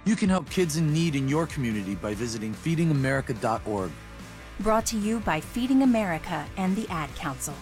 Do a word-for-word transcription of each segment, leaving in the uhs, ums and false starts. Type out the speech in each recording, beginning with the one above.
You can help kids in need in your community by visiting feeding america dot org. Brought to you by Feeding America and the Ad Council.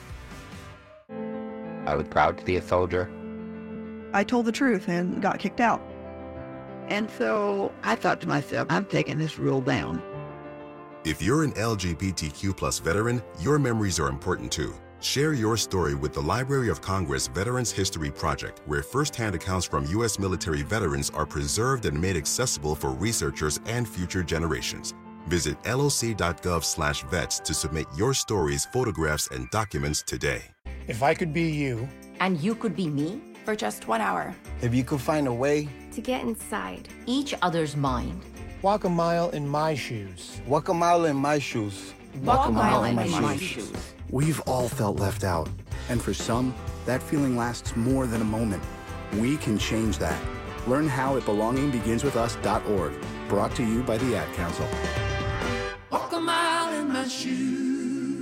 I was proud to be a soldier. I told the truth and got kicked out. And so I thought to myself, I'm taking this rule down. If you're an L G B T Q plus veteran, your memories are important too. Share your story with the Library of Congress Veterans History Project, where firsthand accounts from U S military veterans are preserved and made accessible for researchers and future generations. Visit L O C dot gov slash vets to submit your stories, photographs, and documents today. If I could be you. And you could be me. For just one hour. If you could find a way. To get inside. Each other's mind. Walk a mile in my shoes. Walk a mile in my shoes. Walk, Walk a mile, mile in, in my, my shoes. shoes. We've all felt left out. And for some, that feeling lasts more than a moment. We can change that. Learn how at belonging begins with us dot org. Brought to you by the Ad Council. Walk a mile in my shoes.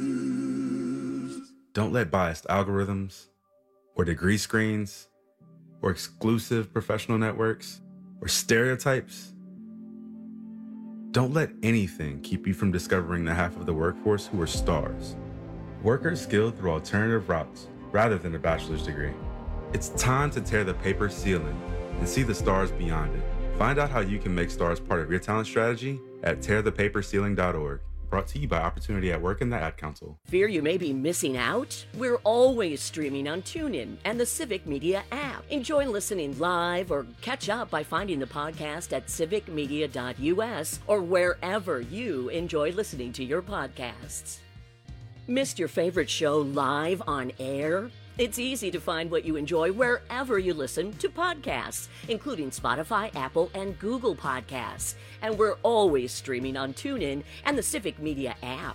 Don't let biased algorithms or degree screens or exclusive professional networks or stereotypes. Don't let anything keep you from discovering the half of the workforce who are stars. Workers skilled through alternative routes rather than a bachelor's degree. It's time to tear the paper ceiling and see the stars beyond it. Find out how you can make stars part of your talent strategy at tear the paper ceiling dot org. Brought to you by Opportunity at Work and the Ad Council. Fear you may be missing out? We're always streaming on TuneIn and the Civic Media app. Enjoy listening live or catch up by finding the podcast at civic media dot u s or wherever you enjoy listening to your podcasts. Missed your favorite show live on air? It's easy to find what you enjoy wherever you listen to podcasts, including Spotify, Apple, and Google Podcasts. And we're always streaming on TuneIn and the Civic Media app.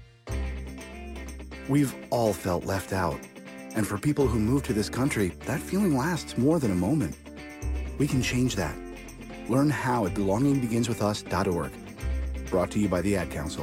We've all felt left out. And for people who move to this country, that feeling lasts more than a moment. We can change that. Learn how at belonging begins with us dot org. Brought to you by the Ad Council.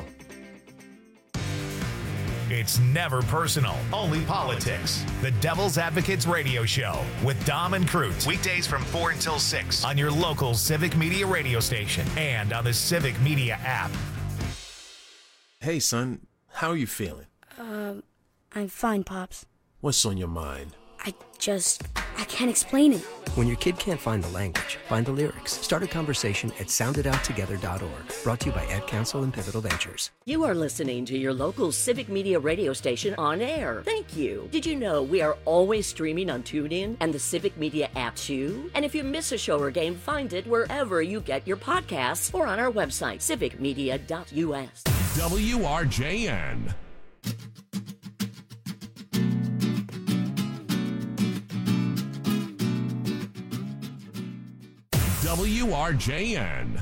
It's never personal, only politics. The Devil's Advocates Radio Show with Dom and Crute. Weekdays from four until six on your local Civic Media radio station and on the Civic Media app. Hey, son, how are you feeling? Um, I'm fine, Pops. What's on your mind? I just, I can't explain it. When your kid can't find the language, find the lyrics. Start a conversation at sound it out together dot org. Brought to you by Ad Council and Pivotal Ventures. You are listening to your local Civic Media radio station on air. Thank you. Did you know we are always streaming on TuneIn and the Civic Media app too? And if you miss a show or game, find it wherever you get your podcasts or on our website, civic media dot u s. W R J N. W R J N.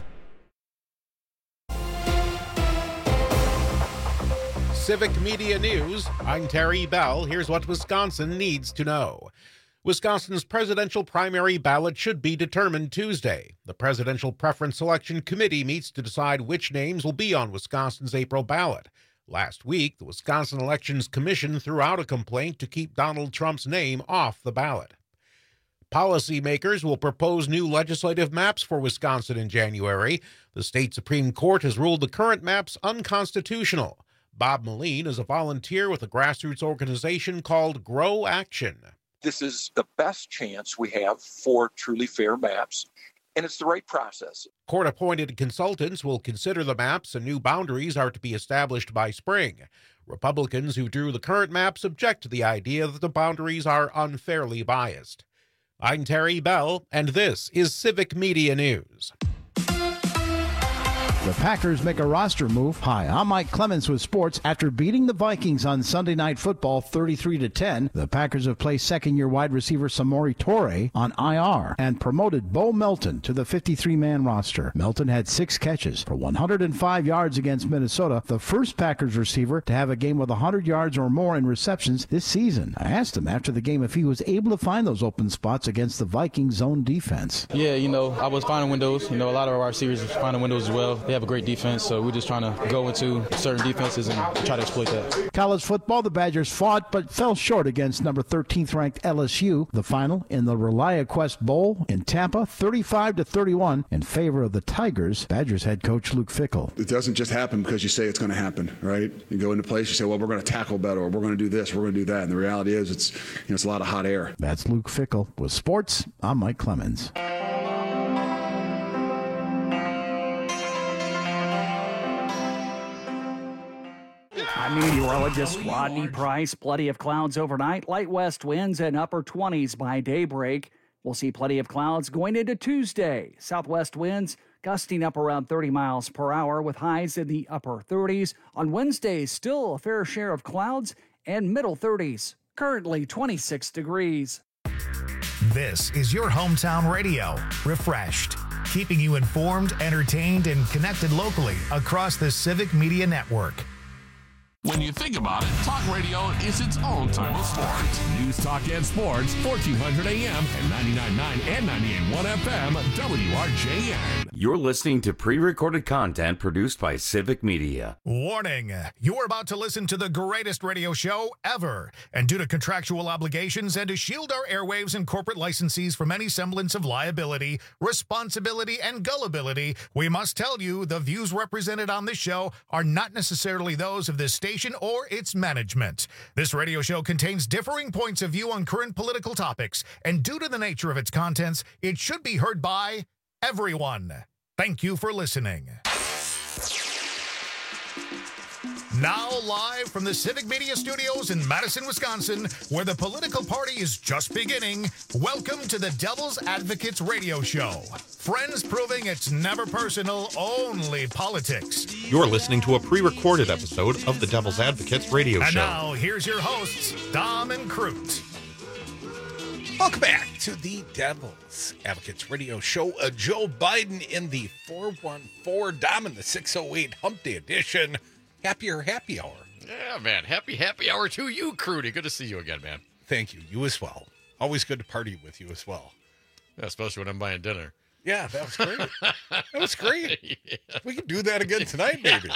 Civic Media News. I'm Terry Bell. Here's what Wisconsin needs to know. Wisconsin's presidential primary ballot should be determined Tuesday. The Presidential Preference Selection Committee meets to decide which names will be on Wisconsin's April ballot. Last week, the Wisconsin Elections Commission threw out a complaint to keep Donald Trump's name off the ballot. Policymakers will propose new legislative maps for Wisconsin in January. The state Supreme Court has ruled the current maps unconstitutional. Bob Moline is a volunteer with a grassroots organization called Grow Action. This is the best chance we have for truly fair maps, and it's the right process. Court-appointed consultants will consider the maps, and new boundaries are to be established by spring. Republicans who drew the current maps object to the idea that the boundaries are unfairly biased. I'm Terry Bell, and this is Civic Media News. The Packers make a roster move. Hi, I'm Mike Clemens with sports. After beating the Vikings on Sunday Night Football thirty-three to ten, the Packers have placed second-year wide receiver Samori Toure on I R and promoted Bo Melton to the fifty-three man roster. Melton had six catches for one hundred five yards against Minnesota, the first Packers receiver to have a game with one hundred yards or more in receptions this season. I asked him after the game if he was able to find those open spots against the Vikings zone defense. Yeah, you know, I was finding windows. You know, a lot of our receivers was finding windows as well. They have a great defense, so we're just trying to go into certain defenses and try to exploit that. College football, the Badgers fought but fell short against number thirteenth ranked L S U. The final in the ReliaQuest Bowl in Tampa, thirty-five to thirty-one in favor of the Tigers. Badgers head coach Luke Fickell. It doesn't just happen because you say it's going to happen, right? You go into place, you say, well, we're going to tackle better, or we're going to do this, we're going to do that. And the reality is it's, you know, it's a lot of hot air. That's Luke Fickell. With sports, I'm Mike Clemens. I'm meteorologist Rodney Price. Plenty of clouds overnight, light west winds and upper twenties by daybreak. We'll see plenty of clouds going into Tuesday. Southwest winds gusting up around thirty miles per hour with highs in the upper thirties. On Wednesday, still a fair share of clouds and middle thirties. Currently twenty-six degrees. This is your hometown radio, Refreshed, keeping you informed, entertained, and connected locally across the Civic Media Network. When you think about it, talk radio is its own type of sport. News, talk, and sports, fourteen hundred A M and ninety-nine point nine and ninety-eight point one F M, W R J N. You're listening to pre-recorded content produced by Civic Media. Warning, you're about to listen to the greatest radio show ever. And due to contractual obligations and to shield our airwaves and corporate licensees from any semblance of liability, responsibility, and gullibility, we must tell you the views represented on this show are not necessarily those of this station or its management. This radio show contains differing points of view on current political topics, and due to the nature of its contents, it should be heard by everyone. Thank you for listening. Now live from the Civic Media Studios in Madison, Wisconsin, where the political party is just beginning, welcome to the Devil's Advocates Radio Show. Friends proving it's never personal, only politics. You're listening to a pre-recorded episode of the Devil's Advocates Radio and Show. And now, here's your hosts, Dom and Crute. Welcome back to the Devil's Advocates Radio Show. Uh, Joe Biden in the four one four, Dom in the six oh eight Hump Day edition. Happier happy hour. Yeah, man. Happy happy hour to you, Crudy. Good to see you again, man. Thank you. You as well. Always good to party with you as well. Yeah, especially when I'm buying dinner. Yeah, that was great. That was great. Yeah. We can do that again tonight, maybe.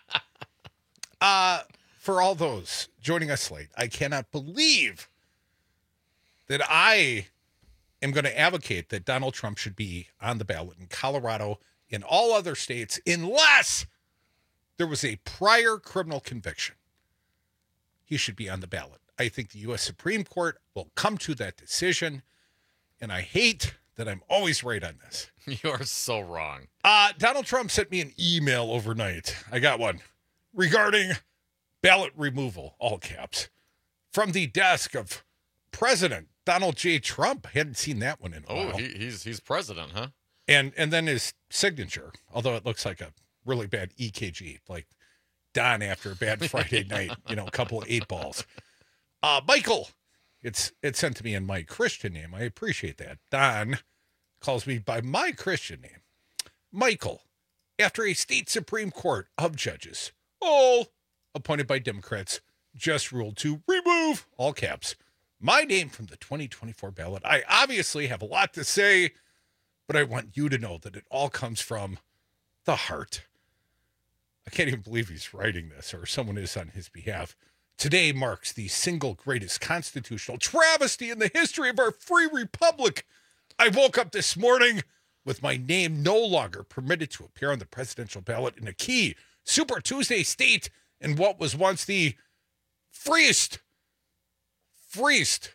uh, for all those joining us late, I cannot believe that I am going to advocate that Donald Trump should be on the ballot in Colorado, in all other states, unless there was a prior criminal conviction. He should be on the ballot. I think the U S Supreme Court will come to that decision, and I hate that I'm always right on this. You're so wrong. Uh, Donald Trump sent me an email overnight. I got one regarding ballot removal, all caps, from the desk of President Donald J. Trump. Hadn't seen that one in a oh, while. Oh, he, he's he's president, huh? And and then his signature, although it looks like a really bad E K G, like Don after a bad Friday night, you know, a couple of eight balls. Uh, Michael, it's it's sent to me in my Christian name. I appreciate that. Don calls me by my Christian name. Michael, after a state Supreme Court of judges, all appointed by Democrats, just ruled to remove, all caps, my name from the twenty twenty-four ballot. I obviously have a lot to say, but I want you to know that it all comes from the heart. I can't even believe he's writing this, or someone is on his behalf. Today marks the single greatest constitutional travesty in the history of our free republic. I woke up this morning with my name no longer permitted to appear on the presidential ballot in a key Super Tuesday state in what was once the freest, freest,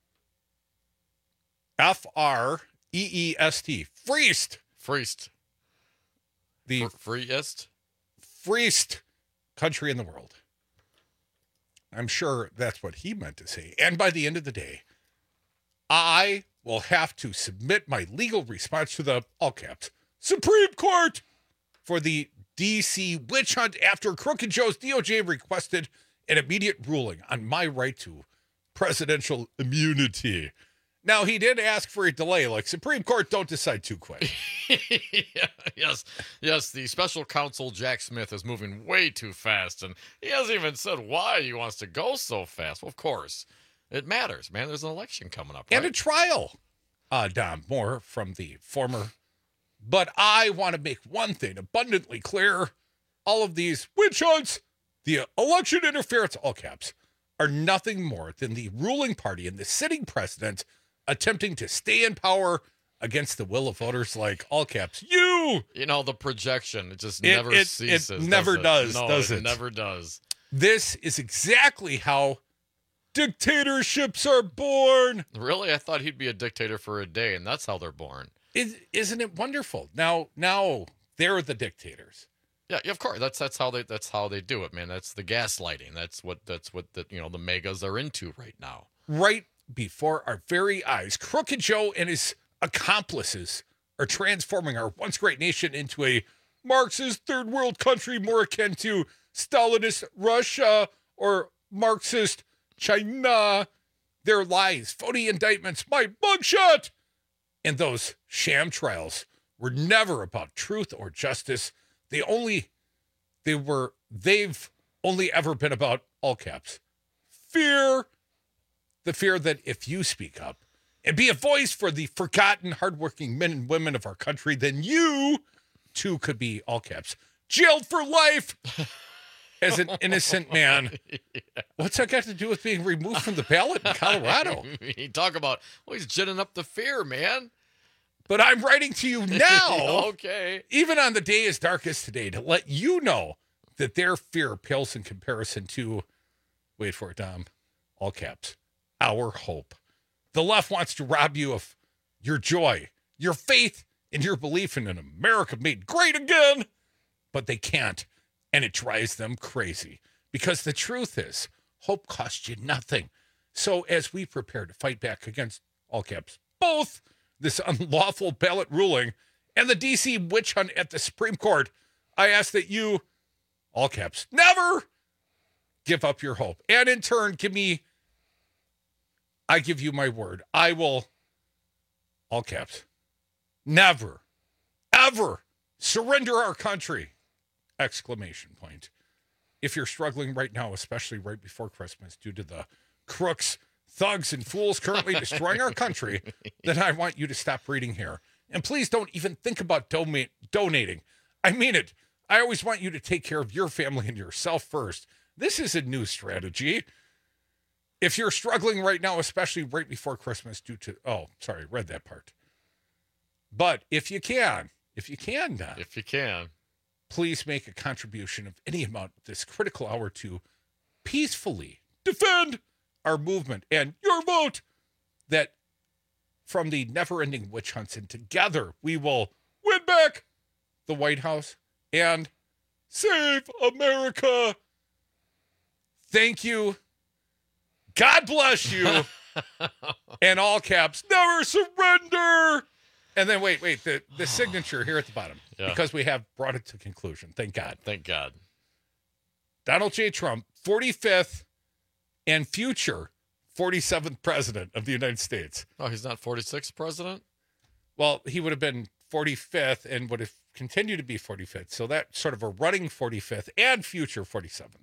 F R E E S T, freest. Freest. The F- freest? Freest country in the world. I'm sure that's what he meant to say. And by the end of the day, I will have to submit my legal response to the, all caps, Supreme Court for the D C witch hunt after Crooked Joe's D O J requested an immediate ruling on my right to presidential immunity. Now, he did ask for a delay, like Supreme Court, don't decide too quick. yeah, yes, yes, the special counsel, Jack Smith, is moving way too fast, and he hasn't even said why he wants to go so fast. Well, of course, it matters, man. There's an election coming up, right? And a trial. Uh, Dom, more from the former But I want to make one thing abundantly clear. All of these witch hunts, the election interference, all caps, are nothing more than the ruling party and the sitting president attempting to stay in power against the will of voters, like all caps. You! You know, the projection, it just It- never it- ceases. it never does, does, it? No, does it? it? never does. This is exactly how dictatorships are born. Really? I thought he'd be a dictator for a day, and that's how they're born. Is, isn't it wonderful? Now, now they're the dictators. Yeah, yeah, of course. That's that's how they that's how they do it, man. That's the gaslighting. That's what that's what the you know the megas are into right now. Right before our very eyes, Crooked Joe and his accomplices are transforming our once great nation into a Marxist third world country more akin to Stalinist Russia or Marxist China. Their lies, phony indictments, my mugshot, and those sham trials were never about truth or justice. They only, they were, they've only ever been about, all caps, fear. The fear that if you speak up and be a voice for the forgotten, hardworking men and women of our country, then you, too, could be, all caps, jailed for life as an innocent man. Yeah. What's that got to do with being removed from the ballot in Colorado? You talk about, well, he's ginning up the fear, man. But I'm writing to you now, okay, even on the day as dark as today, to let you know that their fear pales in comparison to, wait for it, Dom, all caps, our hope. The left wants to rob you of your joy, your faith, and your belief in an America made great again, but they can't, and it drives them crazy. Because the truth is, hope costs you nothing. So as we prepare to fight back against, all caps, both this unlawful ballot ruling and the D C witch hunt at the Supreme Court, I ask that you, all caps, never give up your hope. And in turn, give me, I give you my word, I will, all caps, never, ever surrender our country, exclamation point. If you're struggling right now, especially right before Christmas, due to the crooks, thugs, and fools currently destroying our country, then I want you to stop reading here. And please don't even think about doma- donating. I mean it. I always want you to take care of your family and yourself first. This is a new strategy. If you're struggling right now, especially right before Christmas due to, oh, sorry, read that part. But if you can, if you can, Don, if you can, please make a contribution of any amount this critical hour to peacefully defend our movement and your vote, that from the never-ending witch hunts, and together we will win back the White House and save America. Thank you. God bless you. And all caps, never surrender. And then wait, wait, the, the signature here at the bottom, yeah. Because we have brought it to conclusion. Thank God. Thank God. Donald J. Trump, forty-fifth and future forty-seventh president of the United States. Oh, he's not forty-sixth president? Well, he would have been forty-fifth and would have continued to be forty-fifth. So that's sort of a running forty-fifth and future forty-seventh.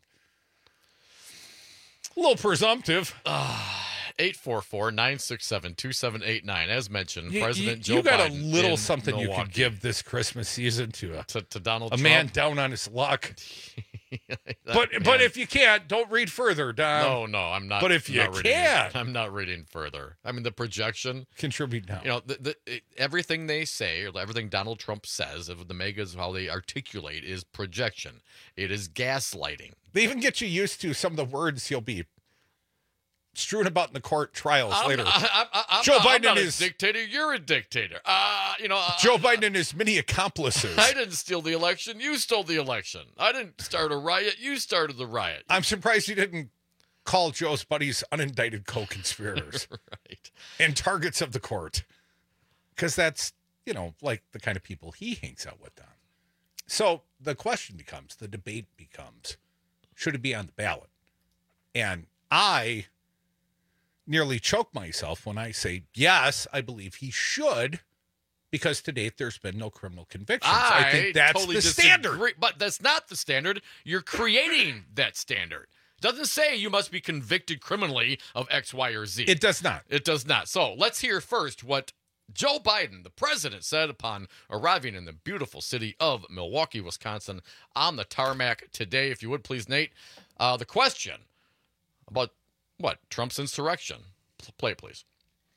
A little presumptive. Uh, eight four four, nine six seven, two seven eight nine. As mentioned, you, President you, Joe you got Biden a little in something Milwaukee. You could give this Christmas season to a, to, to Donald a Trump. man down on his luck. but man. but if you can't, don't read further, Don. No, no, I'm not. But if you not reading, can, I'm not reading further. I mean, the projection. Contribute now. You know, the, the, it, everything they say, or everything Donald Trump says, of the megas, how they articulate, is projection. It is gaslighting. They even get you used to some of the words he'll be strewn about in the court trials I'm, later. I, I, I'm Joe not, Biden I'm not and a his dictator. You're a dictator. Uh, you know, uh, Joe Biden and his many accomplices. I didn't steal the election. You stole the election. I didn't start a riot. You started the riot. I'm surprised you didn't call Joe's buddies unindicted co-conspirators right. and targets of the court, because that's, you know, like the kind of people he hangs out with. Don. So the question becomes, the debate becomes, should it be on the ballot? And I nearly choke myself when I say, yes, I believe he should, because to date there's been no criminal convictions. I, I think that's totally the disagree, standard. But that's not the standard. You're creating that standard. It doesn't say you must be convicted criminally of X, Y, or Z. It does not. It does not. So let's hear first what Joe Biden, the president, said upon arriving in the beautiful city of Milwaukee, Wisconsin, on the tarmac today. If you would please, Nate, uh, the question about what? Trump's insurrection. Play it, please.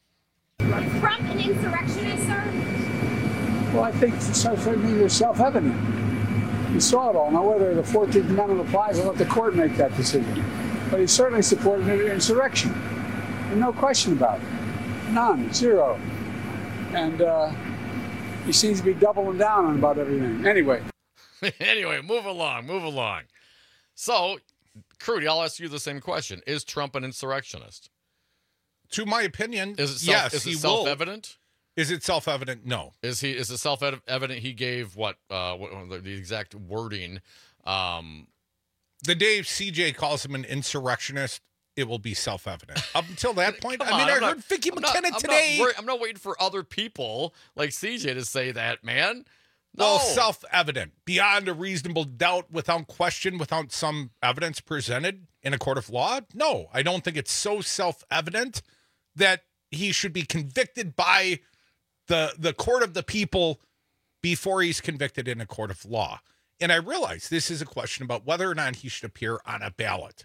Is Trump an insurrectionist, sir? Well, I think certainly it's self-evident. You saw it all. Now, whether the fourteenth Amendment applies, I'll let the court make that decision. But he certainly supported an insurrection. And no question about it. None. Zero. And uh, he seems to be doubling down on about everything. Anyway. anyway, move along, move along. So, Crudy, I'll ask you the same question. Is Trump an insurrectionist? To my opinion, is it self, yes, is it he self-evident? Will. Is it self-evident? No. Is he? Is it self-evident he gave what, uh, what the exact wording? Um, the day C J calls him an insurrectionist, it will be self-evident. Up until that point, I mean, on, I I'm heard not, Vicky I'm McKenna not, today. I'm not, I'm not waiting for other people like C J to say that, man. No. Well, self-evident, beyond a reasonable doubt, without question, without some evidence presented in a court of law. No, I don't think it's so self-evident that he should be convicted by the the court of the people before he's convicted in a court of law. And I realize this is a question about whether or not he should appear on a ballot.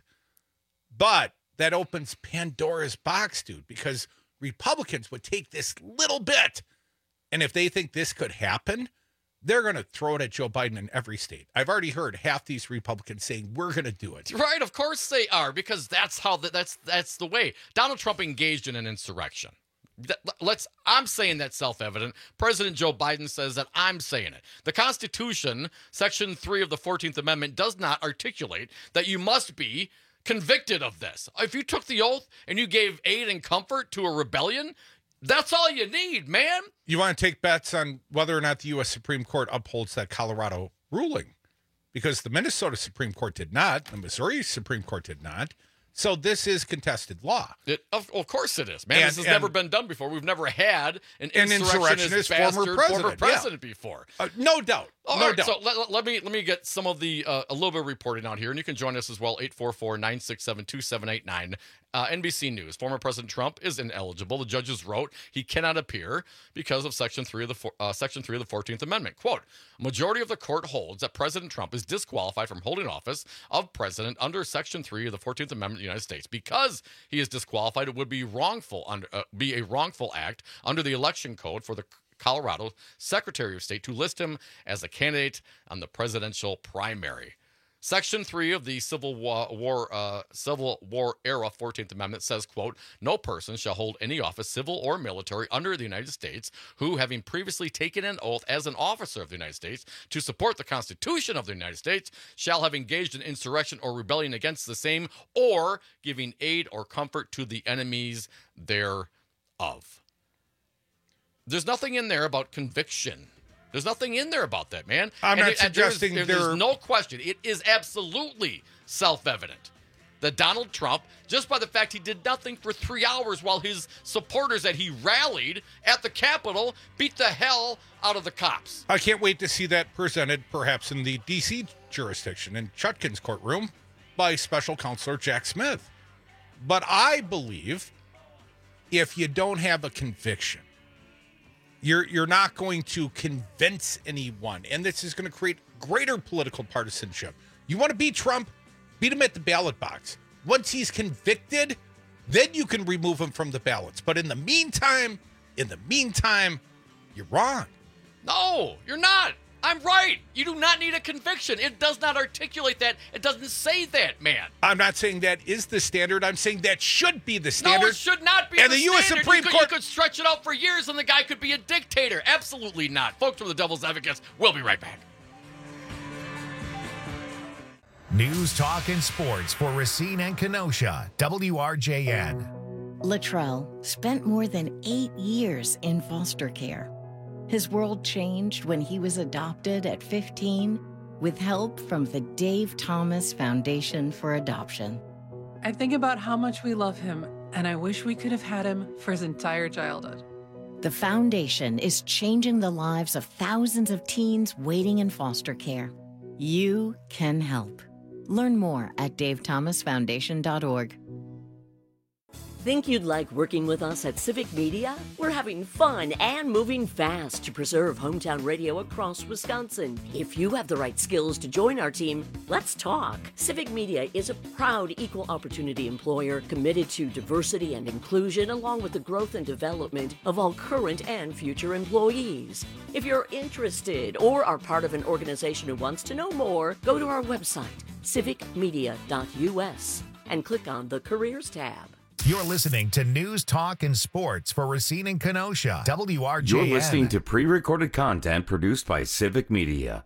But that opens Pandora's box, dude, because Republicans would take this little bit, and if they think this could happen, they're going to throw it at Joe Biden in every state. I've already heard half these Republicans saying, we're going to do it. Right, of course they are, because that's how the, that's that's the way. Donald Trump engaged in an insurrection. Let's. I'm saying that's self-evident. President Joe Biden says that. I'm saying it. The Constitution, Section three of the fourteenth Amendment, does not articulate that you must be convicted of this. If you took the oath and you gave aid and comfort to a rebellion, that's all you need, man. You want to take bets on whether or not the U S Supreme Court upholds that Colorado ruling? Because the Minnesota Supreme Court did not. The Missouri Supreme Court did not. So this is contested law. It, of, of course it is, man. And, this has and, never been done before. We've never had an, an insurrectionist, insurrectionist bastard, former president, former president yeah. before. Uh, no doubt. All no right, doubt. so let, let me let me get some of the uh, a little bit of reporting out here, and you can join us as well. eight four four, nine six seven, two seven eight nine. Uh, N B C News. Former President Trump is ineligible. The judges wrote he cannot appear because of Section three of the uh, Section three of the fourteenth Amendment. Quote: majority of the court holds that President Trump is disqualified from holding office of president under Section three of the fourteenth Amendment of the United States. Because he is disqualified, it would be wrongful under uh, be a wrongful act under the election code for the Colorado Secretary of State to list him as a candidate on the presidential primary. Section three of the Civil War, war uh, Civil War era fourteenth Amendment says, quote, no person shall hold any office, civil or military, under the United States who, having previously taken an oath as an officer of the United States to support the Constitution of the United States, shall have engaged in insurrection or rebellion against the same, or giving aid or comfort to the enemies thereof. There's nothing in there about conviction. There's nothing in there about that, man. I'm and not it, suggesting there's, there... there's no question. It is absolutely self-evident that Donald Trump, just by the fact he did nothing for three hours while his supporters that he rallied at the Capitol beat the hell out of the cops. I can't wait to see that presented perhaps in the D C jurisdiction in Chutkin's courtroom by special counsel Jack Smith. But I believe if you don't have a conviction, You're you're not going to convince anyone, and this is going to create greater political partisanship. You want to beat Trump? Beat him at the ballot box. Once he's convicted, then you can remove him from the ballots. But in the meantime, in the meantime, you're wrong. No, you're not. I'm right. You do not need a conviction. It does not articulate that. It doesn't say that, man. I'm not saying that is the standard. I'm saying that should be the standard. No, it should not be and the, the U S standard. Supreme you could, Court you could stretch it out for years and the guy could be a dictator. Absolutely not. Folks from the Devil's Advocates, we'll be right back. News, talk, and sports for Racine and Kenosha. W R J N. Latrell spent more than eight years in foster care. His world changed when he was adopted at fifteen with help from the Dave Thomas Foundation for Adoption. I think about how much we love him, and I wish we could have had him for his entire childhood. The foundation is changing the lives of thousands of teens waiting in foster care. You can help. Learn more at dave thomas foundation dot org. Think you'd like working with us at Civic Media? We're having fun and moving fast to preserve hometown radio across Wisconsin. If you have the right skills to join our team, let's talk. Civic Media is a proud equal opportunity employer committed to diversity and inclusion, along with the growth and development of all current and future employees. If you're interested or are part of an organization who wants to know more, go to our website, civic media dot u s, and click on the Careers tab. You're listening to News, Talk, and Sports for Racine and Kenosha. W R J N. You're listening to pre-recorded content produced by Civic Media.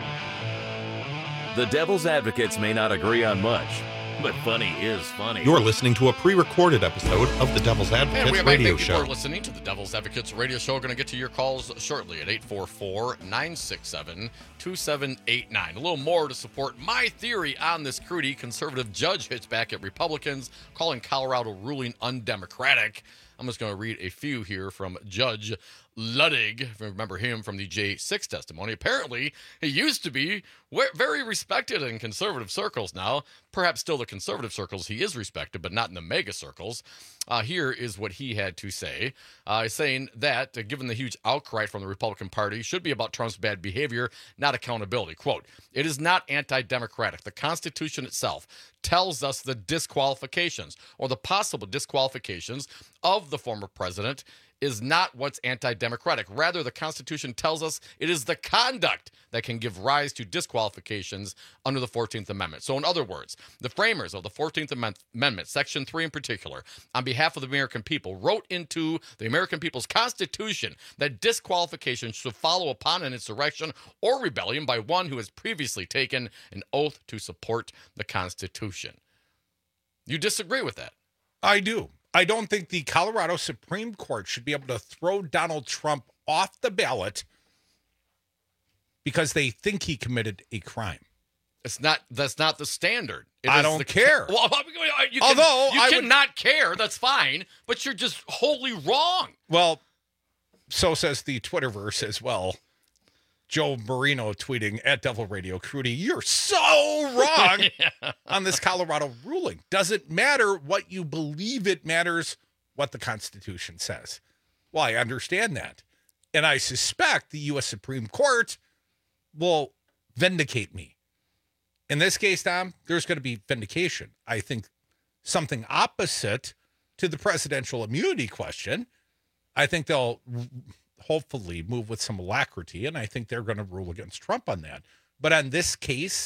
The Devil's Advocates may not agree on much, but funny is funny. You're listening to a pre-recorded episode of the Devil's Advocates and we have radio people show. are listening to the Devil's Advocates radio show. We're going to get to your calls shortly at eight four four, nine six seven, two seven eight nine. A little more to support my theory on this Crudy. Conservative judge hits back at Republicans, calling Colorado ruling undemocratic. I'm just going to read a few here from Judge Luddig. If you remember him from the J six testimony. Apparently, he used to be very respected in conservative circles now. Perhaps still the conservative circles he is respected, but not in the mega circles. Uh, here is what he had to say, uh, saying that, uh, given the huge outcry from the Republican Party, should be about Trump's bad behavior, not accountability. Quote, "It is not anti-democratic. The Constitution itself tells us the disqualifications or the possible disqualifications of the former president is not what's anti-democratic. Rather, the Constitution tells us it is the conduct that can give rise to disqualifications under the fourteenth Amendment. So in other words, the framers of the fourteenth Amendment, Section three in particular, on behalf of the American people, wrote into the American people's Constitution that disqualification should follow upon an insurrection or rebellion by one who has previously taken an oath to support the Constitution." You disagree with that? I do. I don't think the Colorado Supreme Court should be able to throw Donald Trump off the ballot because they think he committed a crime. It's not. That's not the standard. It I is don't the, care. Well, you can, Although you I can would, not care. That's fine, but you're just wholly wrong. Well, so says the Twitterverse as well. Joe Marino tweeting at Devil Radio, Crudy, you're so wrong yeah. on this Colorado ruling. Doesn't matter what you believe, it matters what the Constitution says. Well, I understand that. And I suspect the U S Supreme Court will vindicate me. In this case, Tom, there's going to be vindication. I think something opposite to the presidential immunity question. I think they'll hopefully move with some alacrity, and I think they're going to rule against Trump on that. But on this case,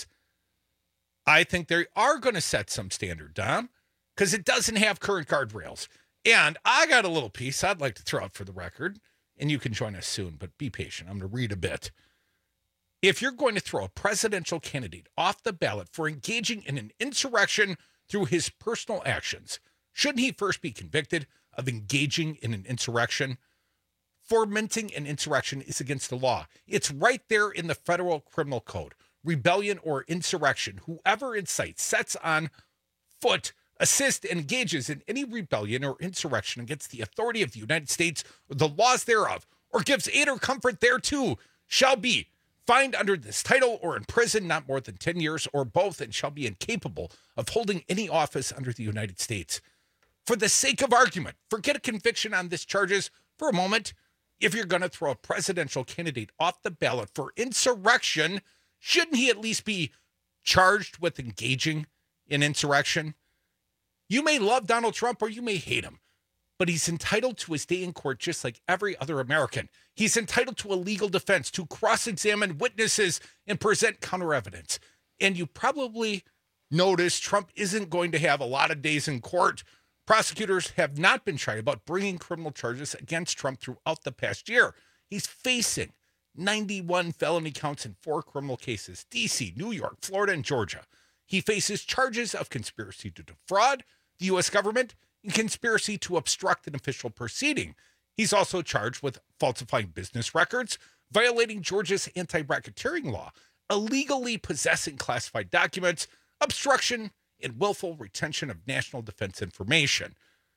I think they are going to set some standard, Dom, because it doesn't have current guardrails. And I got a little piece I'd like to throw out for the record, and you can join us soon, but be patient. I'm going to read a bit. If you're going to throw a presidential candidate off the ballot for engaging in an insurrection through his personal actions, shouldn't he first be convicted of engaging in an insurrection? Fomenting an insurrection is against the law. It's right there in the federal criminal code. Rebellion or insurrection, whoever incites, sets on foot, assists, and engages in any rebellion or insurrection against the authority of the United States or the laws thereof, or gives aid or comfort thereto, shall be fined under this title or in prison not more than ten years or both, and shall be incapable of holding any office under the United States. For the sake of argument, forget a conviction on this charges for a moment. If you're going to throw a presidential candidate off the ballot for insurrection, shouldn't he at least be charged with engaging in insurrection? You may love Donald Trump or you may hate him, but he's entitled to his day in court just like every other American. He's entitled to a legal defense, to cross-examine witnesses and present counter evidence. And you probably noticed Trump isn't going to have a lot of days in court. Prosecutors have not been shy about bringing criminal charges against Trump throughout the past year. He's facing ninety-one felony counts in four criminal cases, D C, New York, Florida, and Georgia. He faces charges of conspiracy to defraud the U S government and conspiracy to obstruct an official proceeding. He's also charged with falsifying business records, violating Georgia's anti-racketeering law, illegally possessing classified documents, obstruction, and willful retention of national defense information.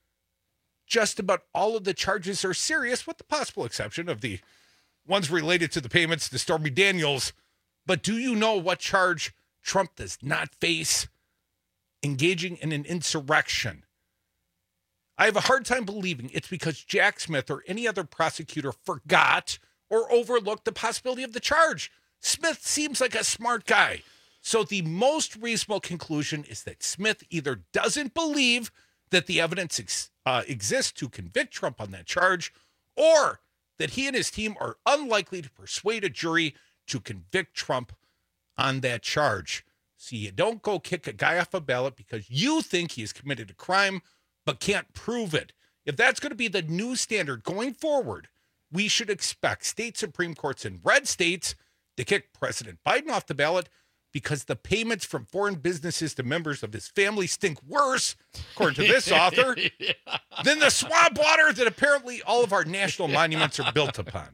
Just about all of the charges are serious, with the possible exception of the ones related to the payments to Stormy Daniels. But do you know what charge Trump does not face? Engaging in an insurrection. I have a hard time believing it's because Jack Smith or any other prosecutor forgot or overlooked the possibility of the charge. Smith seems like a smart guy. So the most reasonable conclusion is that Smith either doesn't believe that the evidence ex- uh, exists to convict Trump on that charge, or that he and his team are unlikely to persuade a jury to convict Trump on that charge. So you don't go kick a guy off a ballot because you think he has committed a crime but can't prove it. If that's going to be the new standard going forward, we should expect state Supreme Courts in red states to kick President Biden off the ballot because the payments from foreign businesses to members of his family stink worse, according to this author, yeah. than the swamp water that apparently all of our national monuments are built upon.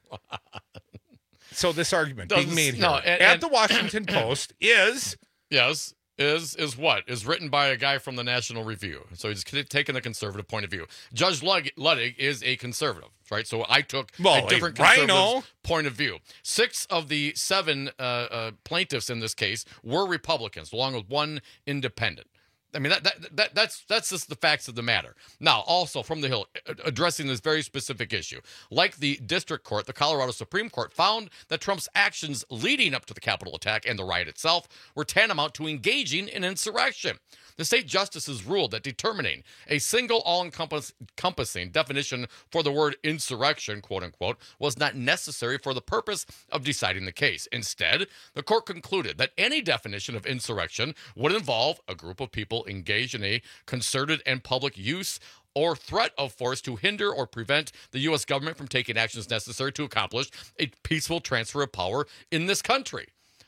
So this argument Doesn't, being made here no, and, at and, the Washington Post is... Yes. Is is what? Is written by a guy from the National Review. So he's taking the conservative point of view. Judge Ludwig is a conservative, right? So I took well, a different a conservative point of view. Six of the seven uh, uh, plaintiffs in this case were Republicans, along with one independent. I mean, that, that that that's that's just the facts of the matter. Now, also from the Hill, addressing this very specific issue. Like the district court, the Colorado Supreme Court found that Trump's actions leading up to the Capitol attack and the riot itself were tantamount to engaging in insurrection. The state justices ruled that determining a single all-encompassing definition for the word insurrection, quote unquote, was not necessary for the purpose of deciding the case. Instead, the court concluded that any definition of insurrection would involve a group of people engaged in a concerted and public use or threat of force to hinder or prevent the U S government from taking actions necessary to accomplish a peaceful transfer of power in this country.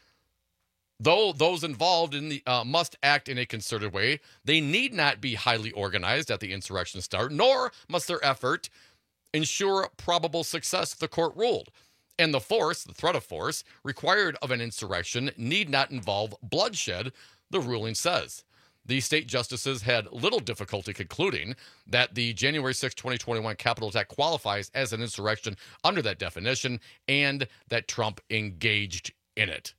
Though those involved in the uh, must act in a concerted way, they need not be highly organized at the insurrection start, nor must their effort ensure probable success, the court ruled. And the force, the threat of force, required of an insurrection need not involve bloodshed, the ruling says. The state justices had little difficulty concluding that the January sixth, twenty twenty-one Capitol attack qualifies as an insurrection under that definition and that Trump engaged in it.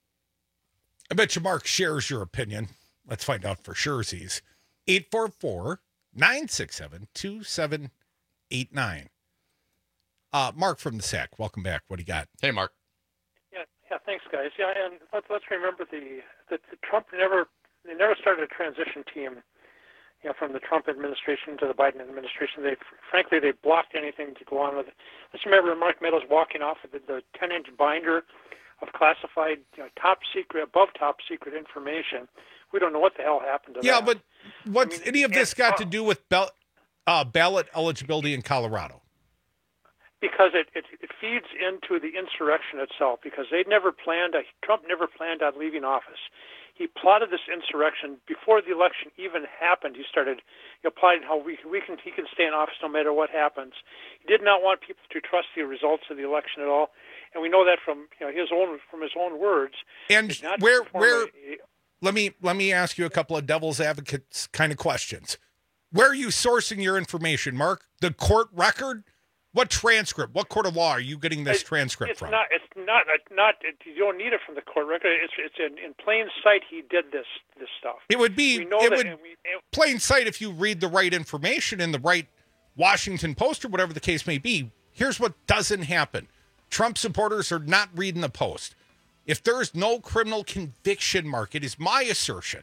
I bet you Mark shares your opinion. Let's find out for sure. He's eight four four, nine six seven, two seven eight nine. Uh, Mark from the S A C, welcome back. What do you got? Hey, Mark. Yeah, yeah. Thanks, guys. Yeah, and let's let's remember the that the Trump never they never started a transition team. You know, from the Trump administration to the Biden administration, they frankly they blocked anything to go on with it. Let's remember Mark Meadows walking off with the ten-inch binder of classified, you know, top secret, above top secret information. We don't know what the hell happened to yeah, that. Yeah, but what's I mean, any of this got uh, to do with bell, uh, ballot eligibility in Colorado? Because it, it it feeds into the insurrection itself. Because they never planned, uh, Trump never planned on leaving office. He plotted this insurrection before the election even happened. He started you know, plotting how we we can he can stay in office no matter what happens. He did not want people to trust the results of the election at all. And we know that from you know his own from his own words. And where where a, let me let me ask you a couple of devil's advocates kind of questions. Where are you sourcing your information, Mark? The court record? What transcript? What court of law are you getting this it, transcript it's from? Not, it's not. It's not. It, you don't need it from the court record. It's it's in, in plain sight. He did this this stuff. It would be. We know it that, would we, it, plain sight if you read the right information in the right Washington Post or whatever the case may be. Here's what doesn't happen. Trump supporters are not reading the Post. If there is no criminal conviction, Mark, it is my assertion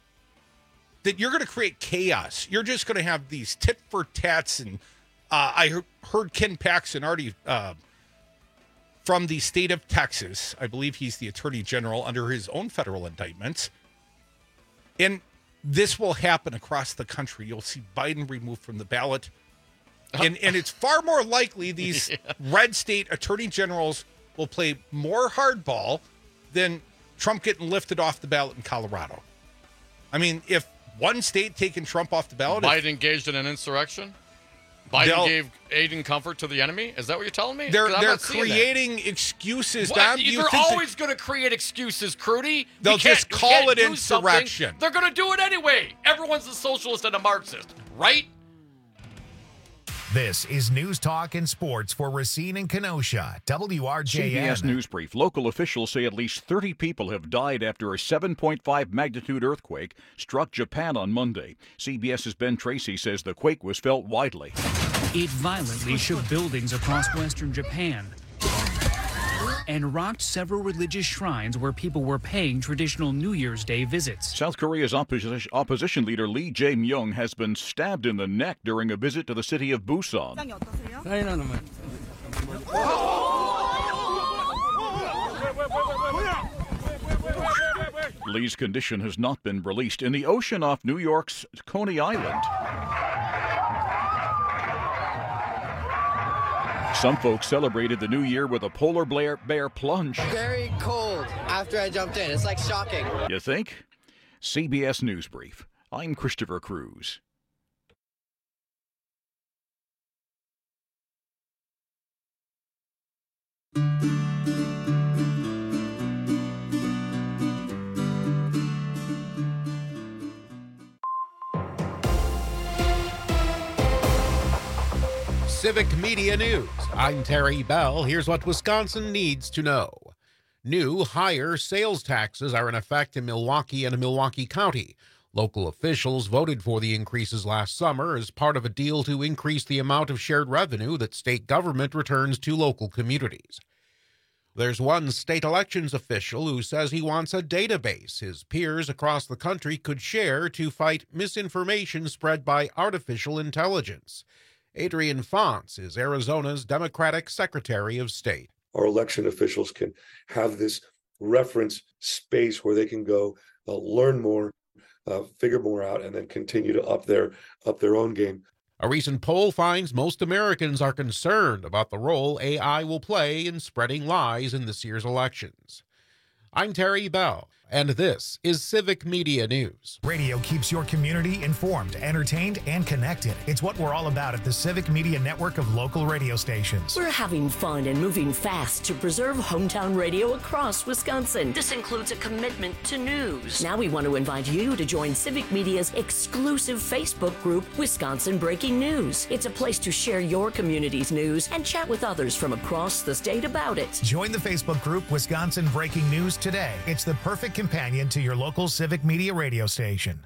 that you're going to create chaos. You're just going to have these tit for tats. And uh, I heard Ken Paxton already uh, from the state of Texas. I believe he's the attorney general under his own federal indictments. And this will happen across the country. You'll see Biden removed from the ballot. And and it's far more likely these yeah. red state attorney generals will play more hardball than Trump getting lifted off the ballot in Colorado. I mean, if one state taking Trump off the ballot... Biden if, engaged in an insurrection? Biden gave aid and comfort to the enemy? Is that what you're telling me? They're they're creating that. excuses. What? Don, they're always going to create excuses, Crudy. They'll just call it insurrection. They're going to do it anyway. Everyone's a socialist and a Marxist, right? This is News Talk and Sports for Racine and Kenosha, W R J N. C B S News Brief. Local officials say at least thirty people have died after a seven point five magnitude earthquake struck Japan on Monday. CBS's Ben Tracy says the quake was felt widely. It violently shook buildings across western Japan and rocked several religious shrines where people were paying traditional New Year's Day visits. South Korea's opposition, opposition leader Lee Jae-myung has been stabbed in the neck during a visit to the city of Busan. Lee's condition has not been released. In the ocean off New York's Coney Island, some folks celebrated the new year with a polar bear, bear plunge. Very cold after I jumped in. It's like shocking. You think? C B S News Brief. I'm Christopher Cruz. Civic Media News. I'm Terry Bell. Here's what Wisconsin needs to know. New, higher sales taxes are in effect in Milwaukee and Milwaukee County. Local officials voted for the increases last summer as part of a deal to increase the amount of shared revenue that state government returns to local communities. There's one state elections official who says he wants a database his peers across the country could share to fight misinformation spread by artificial intelligence. Adrian Fonts is Arizona's Democratic Secretary of State. Our election officials can have this reference space where they can go uh, learn more, uh, figure more out, and then continue to up their up their own game. A recent poll finds most Americans are concerned about the role A I will play in spreading lies in this year's elections. I'm Terry Bell, and this is Civic Media News. Radio keeps your community informed, entertained, and connected. It's what we're all about at the Civic Media Network of local radio stations. We're having fun and moving fast to preserve hometown radio across Wisconsin. This includes a commitment to news. Now we want to invite you to join Civic Media's exclusive Facebook group, Wisconsin Breaking News. It's a place to share your community's news and chat with others from across the state about it. Join the Facebook group, Wisconsin Breaking News, today. It's the perfect companion to your local Civic Media radio station.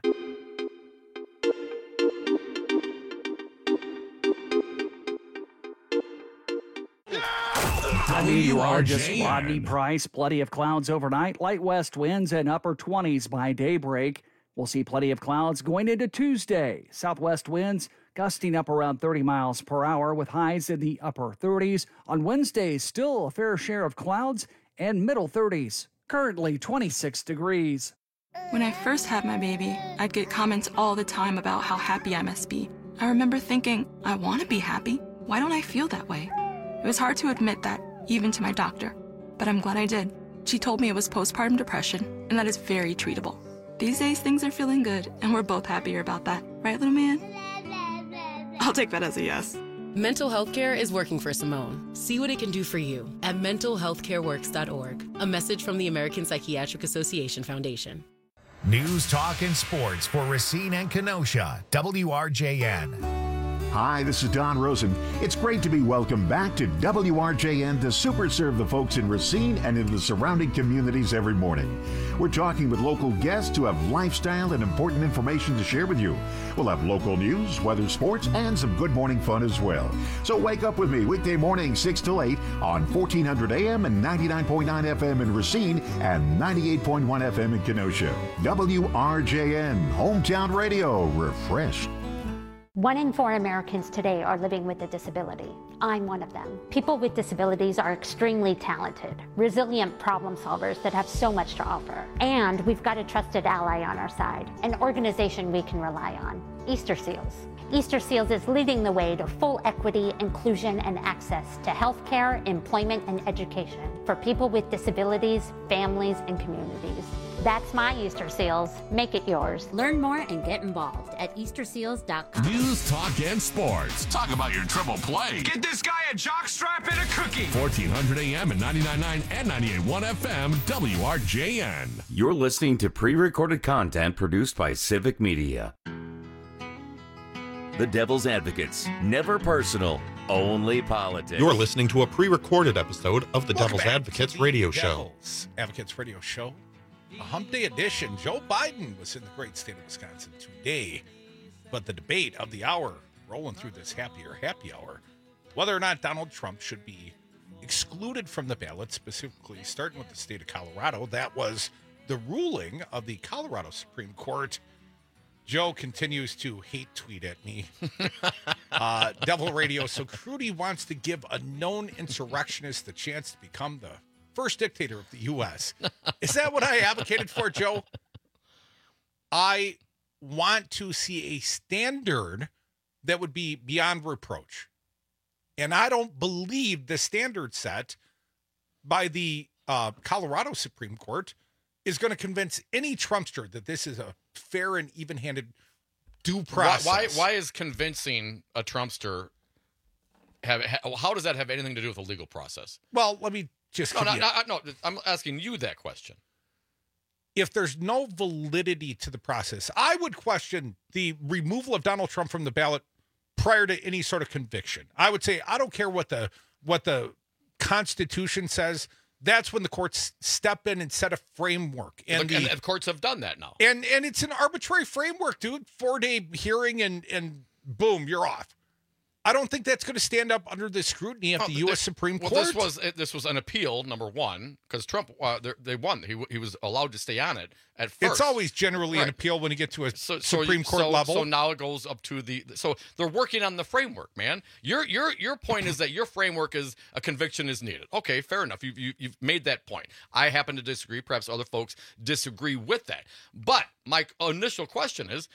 W R J N. Rodney Price, plenty of clouds overnight, light west winds and upper twenties by daybreak. We'll see plenty of clouds going into Tuesday. Southwest winds gusting up around thirty miles per hour with highs in the upper thirties. On Wednesday, still a fair share of clouds and middle thirties. Currently twenty-six degrees. When I first had my baby, I'd get comments all the time about how happy I must be. I remember thinking, I want to be happy. Why don't I feel that way? It was hard to admit that, even to my doctor. But I'm glad I did. She told me it was postpartum depression, and that is very treatable. These days, things are feeling good, and we're both happier about that. Right, little man? I'll take that as a yes. Mental health care is working for Simone. See what it can do for you at mental health care works dot org. A message from the American Psychiatric Association Foundation. News, talk, and sports for Racine and Kenosha, W R J N. Hi, this is Don Rosen. It's great to be welcomed back to W R J N to super serve the folks in Racine and in the surrounding communities every morning. We're talking with local guests who have lifestyle and important information to share with you. We'll have local news, weather, sports, and some good morning fun as well. So wake up with me weekday morning six till eight on fourteen hundred A M and ninety-nine point nine F M in Racine and ninety-eight point one F M in Kenosha. W R J N, hometown radio, refreshed. One in four Americans today are living with a disability. I'm one of them. People with disabilities are extremely talented, resilient problem solvers that have so much to offer. And we've got a trusted ally on our side, an organization we can rely on, Easter Seals. Easter Seals is leading the way to full equity, inclusion, and access to healthcare, employment, and education for people with disabilities, families, and communities. That's my Easter Seals. Make it yours. Learn more and get involved at easter seals dot com. News, talk, and sports. Talk about your triple play. Get this guy a jockstrap and a cookie. fourteen hundred A M and ninety-nine point nine and ninety-eight point one F M, W R J N. You're listening to pre-recorded content produced by Civic Media. The Devil's Advocates. Never personal, only politics. You're listening to a pre-recorded episode of the Welcome Devil's back Advocates to the radio show. Devil's Advocates radio show. A hump day edition. Joe Biden was in the great state of Wisconsin today. But the debate of the hour, rolling through this happier happy hour, whether or not Donald Trump should be excluded from the ballot, specifically starting with the state of Colorado. That was the ruling of the Colorado Supreme Court. Joe continues to hate tweet at me. uh, Devil Radio. So Crudy wants to give a known insurrectionist the chance to become the first dictator of the U S Is that what I advocated for, Joe? I want to see a standard that would be beyond reproach. And I don't believe the standard set by the uh, Colorado Supreme Court is going to convince any Trumpster that this is a fair and even-handed due process. Why, why, why is convincing a Trumpster have? How does that have anything to do with the legal process? Well, let me just no, give no, you no, no. I'm asking you that question. If there's no validity to the process, I would question the removal of Donald Trump from the ballot prior to any sort of conviction. I would say, I don't care what the what the Constitution says. That's when the courts step in and set a framework. And, and, the, and courts have done that now. And and it's an arbitrary framework, dude. Four-day hearing and and boom, you're off. I don't think that's going to stand up under the scrutiny of Oh, the U S this- Supreme well, Court. this was this was an appeal, number one, because Trump uh, they- they won. He he was allowed to stay on it at first. It's always generally an Right. appeal when you get to a So, so Supreme you- Court so- level. So now it goes up to the. So they're working on the framework, man. Your your your point is that your framework is a conviction is needed. Okay, fair enough. You, you you've made that point. I happen to disagree. Perhaps other folks disagree with that. But my initial question is,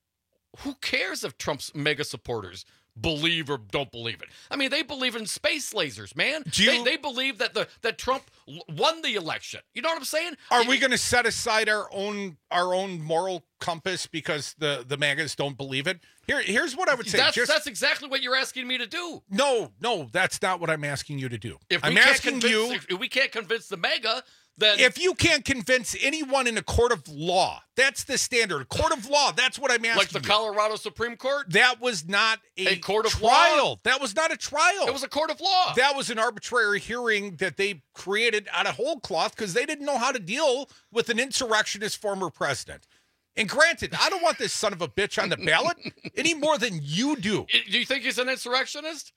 who cares if Trump's mega supporters believe or don't believe it? I mean, they believe in space lasers, man. Do you- they, they believe that the that Trump l- won the election. You know what I'm saying? Are we going to set aside our own our own moral compass because the the MAGAs don't believe it? Here, here's what I would say. That's Just, that's exactly what you're asking me to do. no, no, that's not what I'm asking you to do. If we I'm can't asking convince, you if we can't convince the mega, then if you can't convince anyone in a court of law. That's the standard. A court of law. That's what I'm asking. like the you. Colorado Supreme Court, That was not a, A court of trial. law? That was not a trial. it was a court of law. That was an arbitrary hearing that they created out of whole cloth because they didn't know how to deal with an insurrectionist former president. And granted, I don't want this son of a bitch on the ballot any more than you do. I- do you think he's an insurrectionist?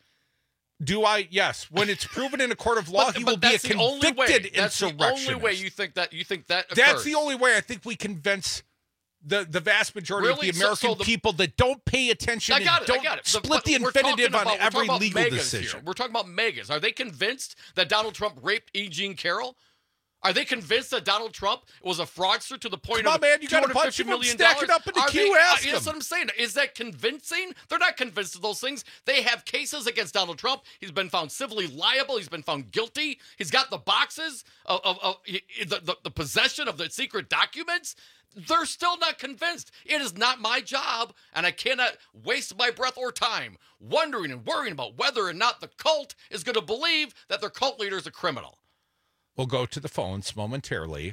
Do I? Yes. When it's proven in a court of law, But- he but will be a that's the only way. convicted That's the insurrectionist. only way you think that you think that occurs. That's the only way I think we convince the, the vast majority Really? of the So- American so the- people that don't pay attention I got and it. don't I got it. split But the we're talking infinitive on about- we're every talking about legal megas decision. here. We're talking about megas. Are they convinced that Donald Trump raped E. Jean Carroll? Are they convinced that Donald Trump was a fraudster to the point Come of on, man, you got a bunch two hundred fifty of them. million Stack it dollars? up in the Are queue, they- ask uh, That's them. what I'm saying. Is that convincing? They're not convinced of those things. They have cases against Donald Trump. He's been found civilly liable. He's been found guilty. He's got the boxes of, of, of the, the, the possession of the secret documents. They're still not convinced. It is not my job, and I cannot waste my breath or time wondering and worrying about whether or not the cult is going to believe that their cult leader is a criminal. We'll go to the phones momentarily.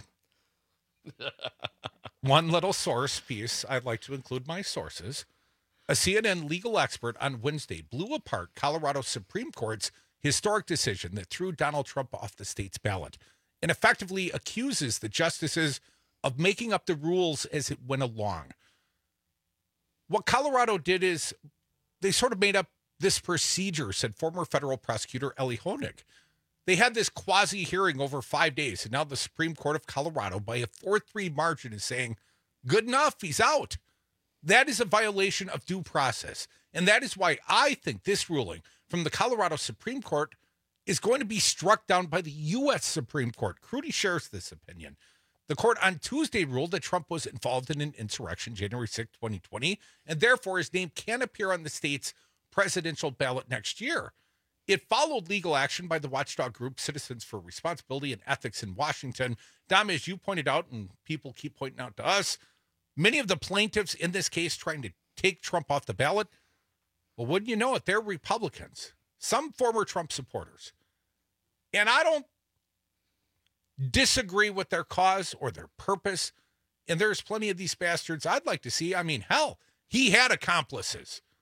One little source piece, I'd like to include my sources. A C N N legal expert on Wednesday blew apart Colorado Supreme Court's historic decision that threw Donald Trump off the state's ballot and effectively accuses the justices of making up the rules as it went along. What Colorado did is they sort of made up this procedure, said former federal prosecutor Ellie Honig. They had this quasi-hearing over five days, and now the Supreme Court of Colorado, by a four three margin, is saying, good enough, he's out. That is a violation of due process. And that is why I think this ruling from the Colorado Supreme Court is going to be struck down by the U S Supreme Court. Crudy shares this opinion. The court on Tuesday ruled that Trump was involved in an insurrection January sixth, twenty twenty, and therefore his name can appear on the state's presidential ballot next year. It followed legal action by the watchdog group Citizens for Responsibility and Ethics in Washington. Dom, as you pointed out, and people keep pointing out to us, many of the plaintiffs in this case trying to take Trump off the ballot, well, wouldn't you know it, they're Republicans, some former Trump supporters. And I don't disagree with their cause or their purpose. And there's plenty of these bastards I'd like to see. I mean, hell, he had accomplices.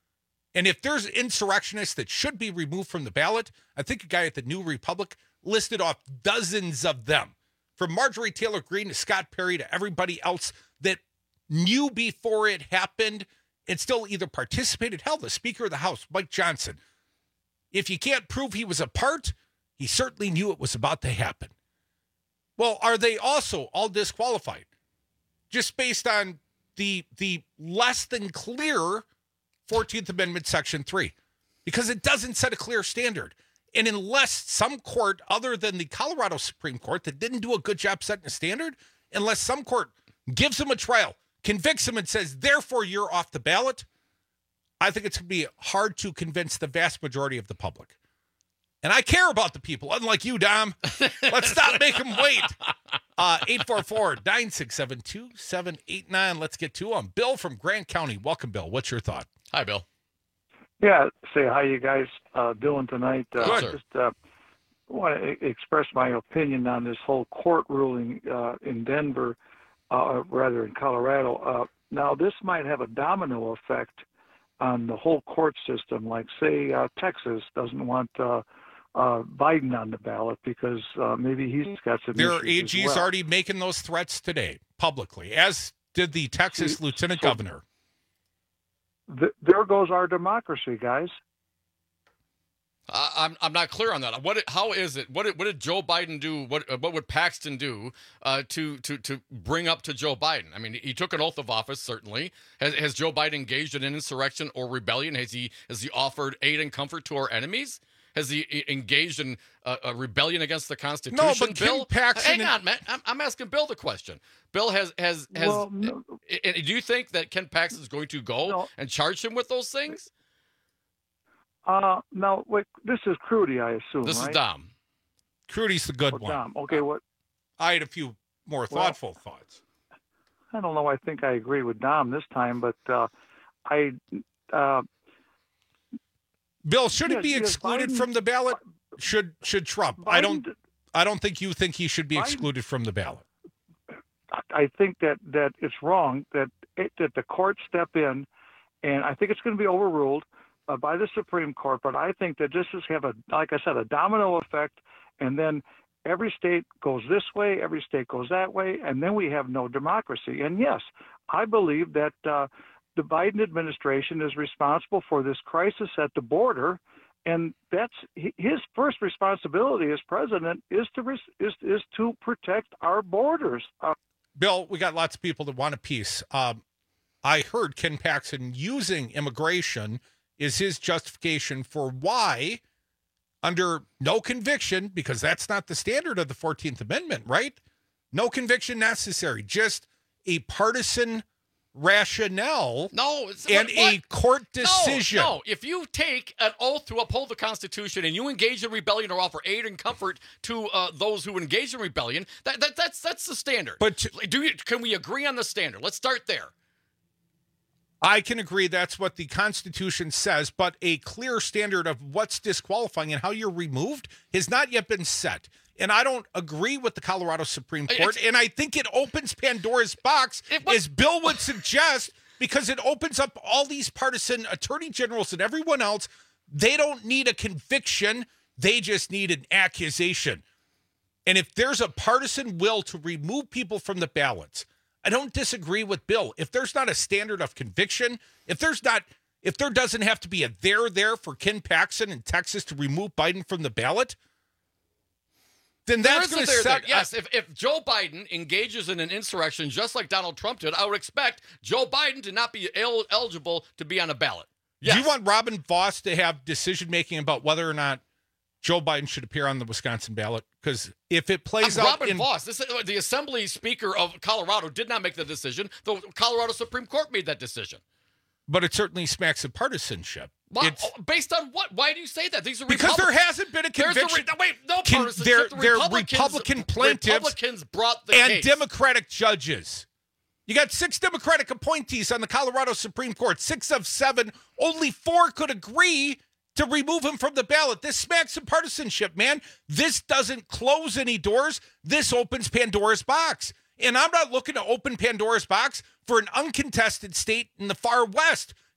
And if there's insurrectionists that should be removed from the ballot, I think a guy at the New Republic listed off dozens of them, from Marjorie Taylor Greene to Scott Perry to everybody else that knew before it happened and still either participated. Hell, the Speaker of the House, Mike Johnson, if you can't prove he was a part, he certainly knew it was about to happen. Well, are they also all disqualified? Just based on the the less than clear fourteenth Amendment Section three, because it doesn't set a clear standard. And unless some court other than the Colorado Supreme Court that didn't do a good job setting a standard, unless some court gives him a trial, convicts him and says, therefore, you're off the ballot, I think it's going to be hard to convince the vast majority of the public. And I care about the people, unlike you, Dom. Let's not make them wait. Uh, eight four four, nine six seven, two seven eight nine. Let's get to them. Bill from Grant County. Welcome, Bill. What's your thought? Hi, Bill. Yeah, say how you guys uh, doing tonight. Uh, Good. I just uh, want to express my opinion on this whole court ruling uh, in Denver, uh, rather in Colorado. Uh, now, this might have a domino effect on the whole court system. Like, say, uh, Texas doesn't want uh, uh, Biden on the ballot because uh, maybe he's got some Their A issues G's as well. already making those threats today, publicly, as did the Texas See, Lieutenant so- Governor. Th- there goes our democracy, guys. Uh, I'm I'm not clear on that. What? How is it? What did, what did Joe Biden do? What uh, what would Paxton do uh, to to to bring up to Joe Biden? I mean, he took an oath of office. Certainly, has, has Joe Biden engaged in an insurrection or rebellion? Has he has he offered aid and comfort to our enemies? Has he e- engaged in uh, a rebellion against the Constitution? No, but Ken Bill, Paxton hang and- on, man. I'm, I'm asking Bill the question. Bill has has has. Well, no. uh, uh, do you think that Ken Paxton is going to go No. and charge him with those things? Uh, now, wait, this is Crudy, I assume, This right? is Dom. Crudy's the good Oh, one. Dom. Okay, what? I had a few more Well- thoughtful thoughts. I don't know. I think I agree with Dom this time, but uh, I. Uh, Bill, should yes, it be yes, excluded Biden- from the ballot? Should should Trump? I don't. Biden- I don't think you think he should be Biden- excluded from the ballot. I think that, that it's wrong that it, that the courts step in, and I think it's going to be overruled uh, by the Supreme Court. But I think that this is have a, like I said, a domino effect, and then every state goes this way, every state goes that way, and then we have no democracy. And yes, I believe that uh, the Biden administration is responsible for this crisis at the border. And that's his first responsibility as president is to res- is is to protect our borders. Uh, Bill, we got lots of people that want a piece. Um, I heard Ken Paxton using immigration is his justification for why, under no conviction, because that's not the standard of the fourteenth Amendment, right? No conviction necessary, just a partisan rationale No, it's, and what- a court decision. No, no, if you take an oath to uphold the Constitution and you engage in rebellion or offer aid and comfort to uh, those who engage in rebellion, that, that that's that's the standard. But to- do you, can we agree on the standard? Let's start there. I can agree that's what the Constitution says, but a clear standard of what's disqualifying and how you're removed has not yet been set. And I don't agree with the Colorado Supreme Court, It's- and I think it opens Pandora's box, It was- as Bill would suggest, because it opens up all these partisan attorney generals and everyone else. They don't need a conviction. They just need an accusation. And if there's a partisan will to remove people from the ballots, I don't disagree with Bill. If there's not a standard of conviction, if there's not, if there doesn't have to be a there there for Ken Paxton in Texas to remove Biden from the ballot, then There that's is a going to there set. there. Yes, if, if Joe Biden engages in an insurrection just like Donald Trump did, I would expect Joe Biden to not be el- eligible to be on a ballot. Yes. Do you want Robin Voss to have decision making about whether or not Joe Biden should appear on the Wisconsin ballot? Because if it plays I'm out Robin in, Voss, this, the Assembly Speaker of Colorado, did not make the decision. The Colorado Supreme Court made that decision. but it certainly smacks of partisanship. Why, It's- oh, based on what? Why do you say that? These are Because there Republic- hasn't been a There's conviction. re- no, wait, no Can- partisanship. they're- The they're Republicans- Republican plaintiffs Republicans brought the and case. Democratic judges. You got six Democratic appointees on the Colorado Supreme Court. Six of seven, only four could agree to remove him from the ballot. This smacks of partisanship, man. This doesn't close any doors. This opens Pandora's box. And I'm not looking to open Pandora's box for an uncontested state in the far west.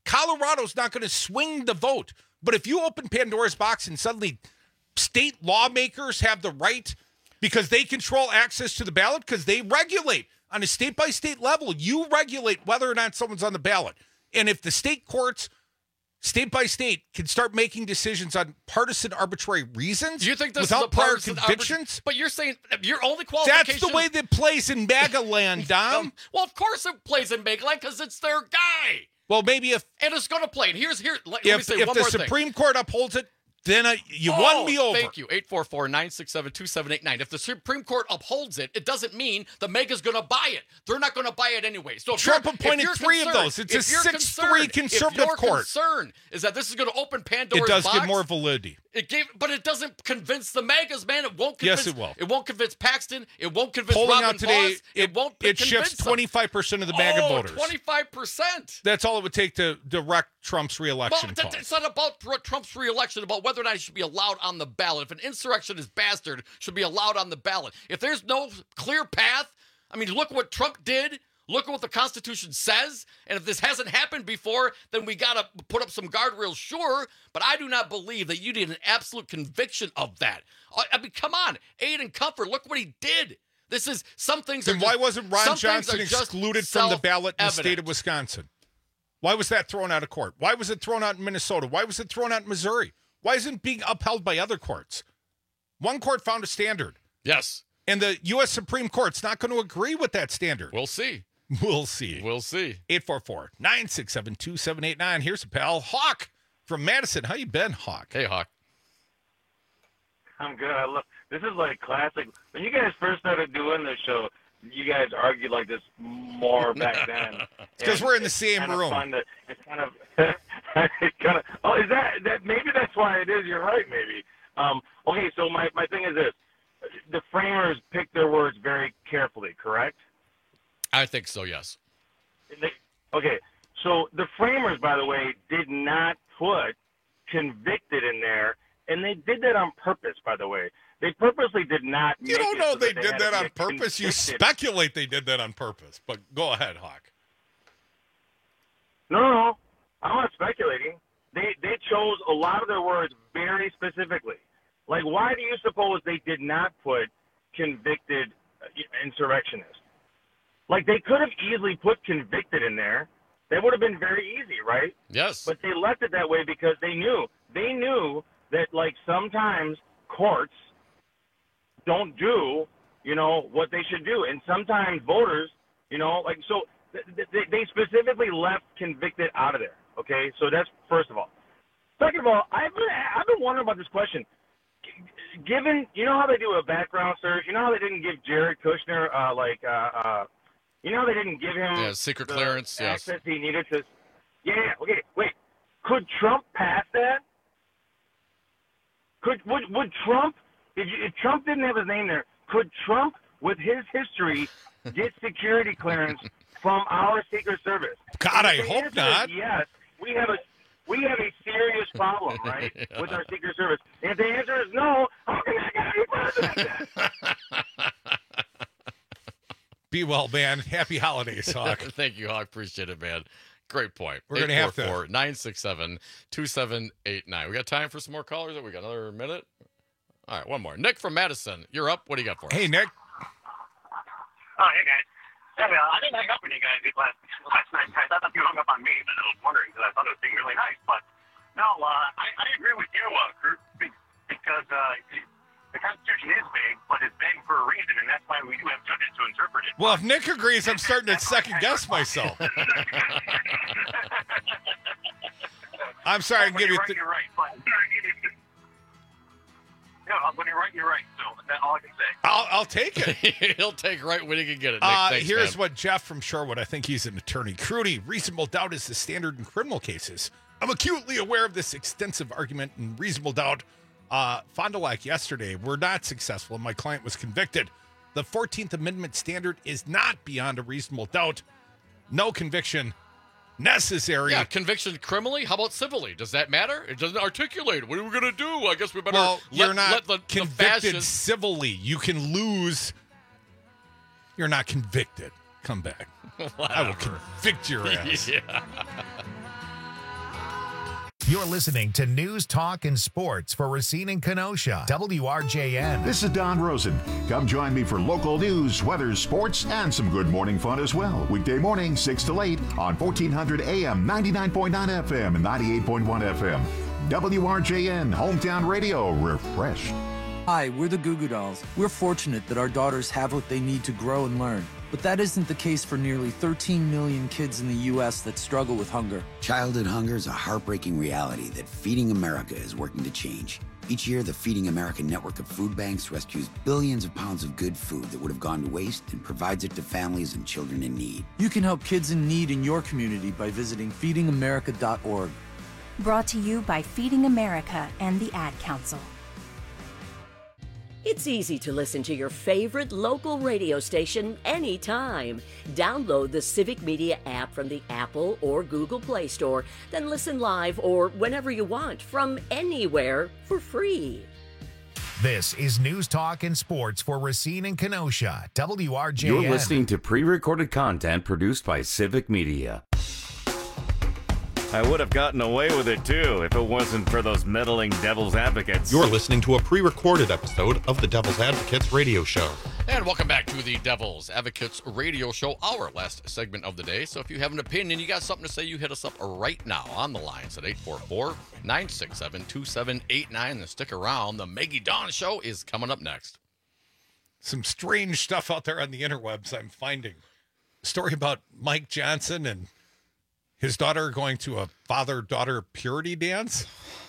Colorado's not going to swing the vote. But if you open Pandora's box and suddenly state lawmakers have the right because they control access to the ballot, because they regulate on a state-by-state level, you regulate whether or not someone's on the ballot. And if the state courts, state by state, can start making decisions on partisan arbitrary reasons Do you think this without is a prior partisan convictions? arbit- but you're saying your only qualification... That's the way that plays in MAGA land, Dom. Well, of course it plays in MAGA land because it's their guy. Well, maybe if... And it's going to play. And here's... here. Let, if, let me say if one the more Supreme thing. Court upholds it, then I, you oh, won me over. Thank you. eight four four, nine six seven, two seven eight nine. If the Supreme Court upholds it, it doesn't mean the MAGA's going to buy it. They're not going to buy it anyway. So if Trump you're, appointed if you're three of concerned- those. It's a if you're six three concerned- conservative if your court. concern is that this is going to open Pandora's It does box, give more validity. It gave, but it doesn't convince the MAGAs, man. It won't convince. Yes, it will. It won't convince Paxton. It won't convince Polling Robin out today, Voss. It, it, won't it convince shifts them. twenty-five percent of the MAGA oh, voters. twenty-five percent. That's all it would take to direct Trump's Well, reelection th- cause. it's not about Tr- Trump's reelection, about whether or not he should be allowed on the ballot. If an insurrectionist bastard should be allowed on the ballot. If there's no clear path, I mean, look what Trump did. Look at what the Constitution says. And if this hasn't happened before, then we got to put up some guardrails, sure. But I do not believe that you need an absolute conviction of that. I I mean, come on. Aid and comfort. Look what he did. This is, some things Then are why just- wasn't Ron some things Johnson are just excluded from the ballot in the state self-evident. of Wisconsin? Why was that thrown out of court? Why was it thrown out in Minnesota? Why was it thrown out in Missouri? Why isn't it being upheld by other courts? One court found a standard. Yes. And the U S Supreme Court's not going to agree with that standard. We'll see. We'll see. We'll see. eight four four, nine six seven, two seven eight nine. Here's a pal. Hawk from Madison. How you been, Hawk? Hey, Hawk. I'm good. I love this is like classic. When you guys first started doing this show, you guys argued like this more back then. It's because we're in the same kind of room. fun to, it's kind of it's kind of oh is that that maybe that's why it is. You're right. Maybe. Um, okay. So my my thing is this: the framers picked their words very carefully. Correct? I think so, yes. They, okay. So the framers, by the way, did not put convicted in there. And they did that on purpose, by the way. They purposely did not. You make don't it know so they that did had that to on get purpose. You convicted. speculate they did that on purpose. But go ahead, Hawk. No, no, no. I'm not speculating. They they chose a lot of their words very specifically. Like, why do you suppose they did not put convicted uh, insurrectionist? Like, they could have easily put convicted in there. That would have been very easy, right? Yes. But they left it that way because they knew. They knew that, like, sometimes courts don't do, you know, what they should do. And sometimes voters, you know, like, so th- th- they specifically left convicted out of there, okay? So that's first of all. Second of all, I've been, I've been wondering about this question. G- Given, you know how they do a background search? You know how they didn't give Jared Kushner, uh, like, uh, uh, you know how they didn't give him Yeah, secret the clearance, yes. access he needed to, yeah, yeah, okay, wait. Could Trump pass that? Could would would Trump if, you, if Trump didn't have his name there? Could Trump, with his history, get security clearance from our Secret Service? God, I If the hope answer is not. Yes, we have a we have a serious problem, right, Yeah. with our Secret Service. And if the answer is no, how can that guy be president then? Be well, man. Happy holidays, Hawk. Thank you, Hawk. Appreciate it, man. Great point. We're gonna have to- nine six seven, two seven eight nine. We got time for some more callers? We got another minute? All right, one more. Nick from Madison, you're up. What do you got for us? Hey, Nick. Oh, hey, guys. Samuel, I didn't hang up on you guys last, last night. I thought you hung up on me, but I was wondering because I thought it was being really nice. But, no, uh, I, I agree with you, uh, Kurt, be- because uh, the Constitution is vague, but it's vague for a reason, and that's why we do have judges to interpret it. Well, if Nick agrees, I'm starting to second guess myself. I'm sorry, I can When give you. you're right, Th- you're right. But, no, when you're right, you're right. So that's all I can say. I'll, I'll take it. He'll take right when he can get it. Nick, Uh, thanks, here's man. what Jeff from Shorewood, I think he's an attorney. Crudy, reasonable doubt is the standard in criminal cases. I'm acutely aware of this extensive argument and reasonable doubt. Uh, Fond du Lac yesterday were not successful and my client was convicted. The fourteenth Amendment standard is not beyond a reasonable doubt. No conviction necessary. Yeah, conviction criminally? How about civilly? Does that matter? It doesn't articulate. What are we going to do? I guess we better Well, let, you're not let the, the convicted fascists... civilly. You can lose. You're not convicted. Come back. I will Whatever. convict your ass. Yeah. You're listening to News, Talk, and Sports for Racine and Kenosha. W R J N. This is Don Rosen. Come join me for local news, weather, sports, and some good morning fun as well. Weekday morning, six to eight on fourteen hundred A M, ninety-nine point nine F M, and ninety-eight point one F M. W R J N, Hometown Radio, refreshed. Hi, we're the Goo Goo Dolls. We're fortunate that our daughters have what they need to grow and learn. But that isn't the case for nearly thirteen million kids in the U S that struggle with hunger. Childhood hunger is a heartbreaking reality that Feeding America is working to change. Each year, the Feeding America network of food banks rescues billions of pounds of good food that would have gone to waste and provides it to families and children in need. You can help kids in need in your community by visiting feeding america dot org. Brought to you by Feeding America and the Ad Council. It's easy to listen to your favorite local radio station anytime. Download the Civic Media app from the Apple or Google Play Store, then listen live or whenever you want from anywhere for free. This is News, Talk, and Sports for Racine and Kenosha. W R J N. You're listening to pre-recorded content produced by Civic Media. I would have gotten away with it, too, if it wasn't for those meddling devil's advocates. You're listening to a pre-recorded episode of the Devil's Advocates radio show. And welcome back to the Devil's Advocates radio show, our last segment of the day. So if you have an opinion, you got something to say, you hit us up right now on the lines at eight four four, nine six seven, two seven eight nine. And stick around. The Maggie Dawn Show is coming up next. Some strange stuff out there on the interwebs I'm finding. A story about Mike Johnson and his daughter going to a father-daughter purity dance.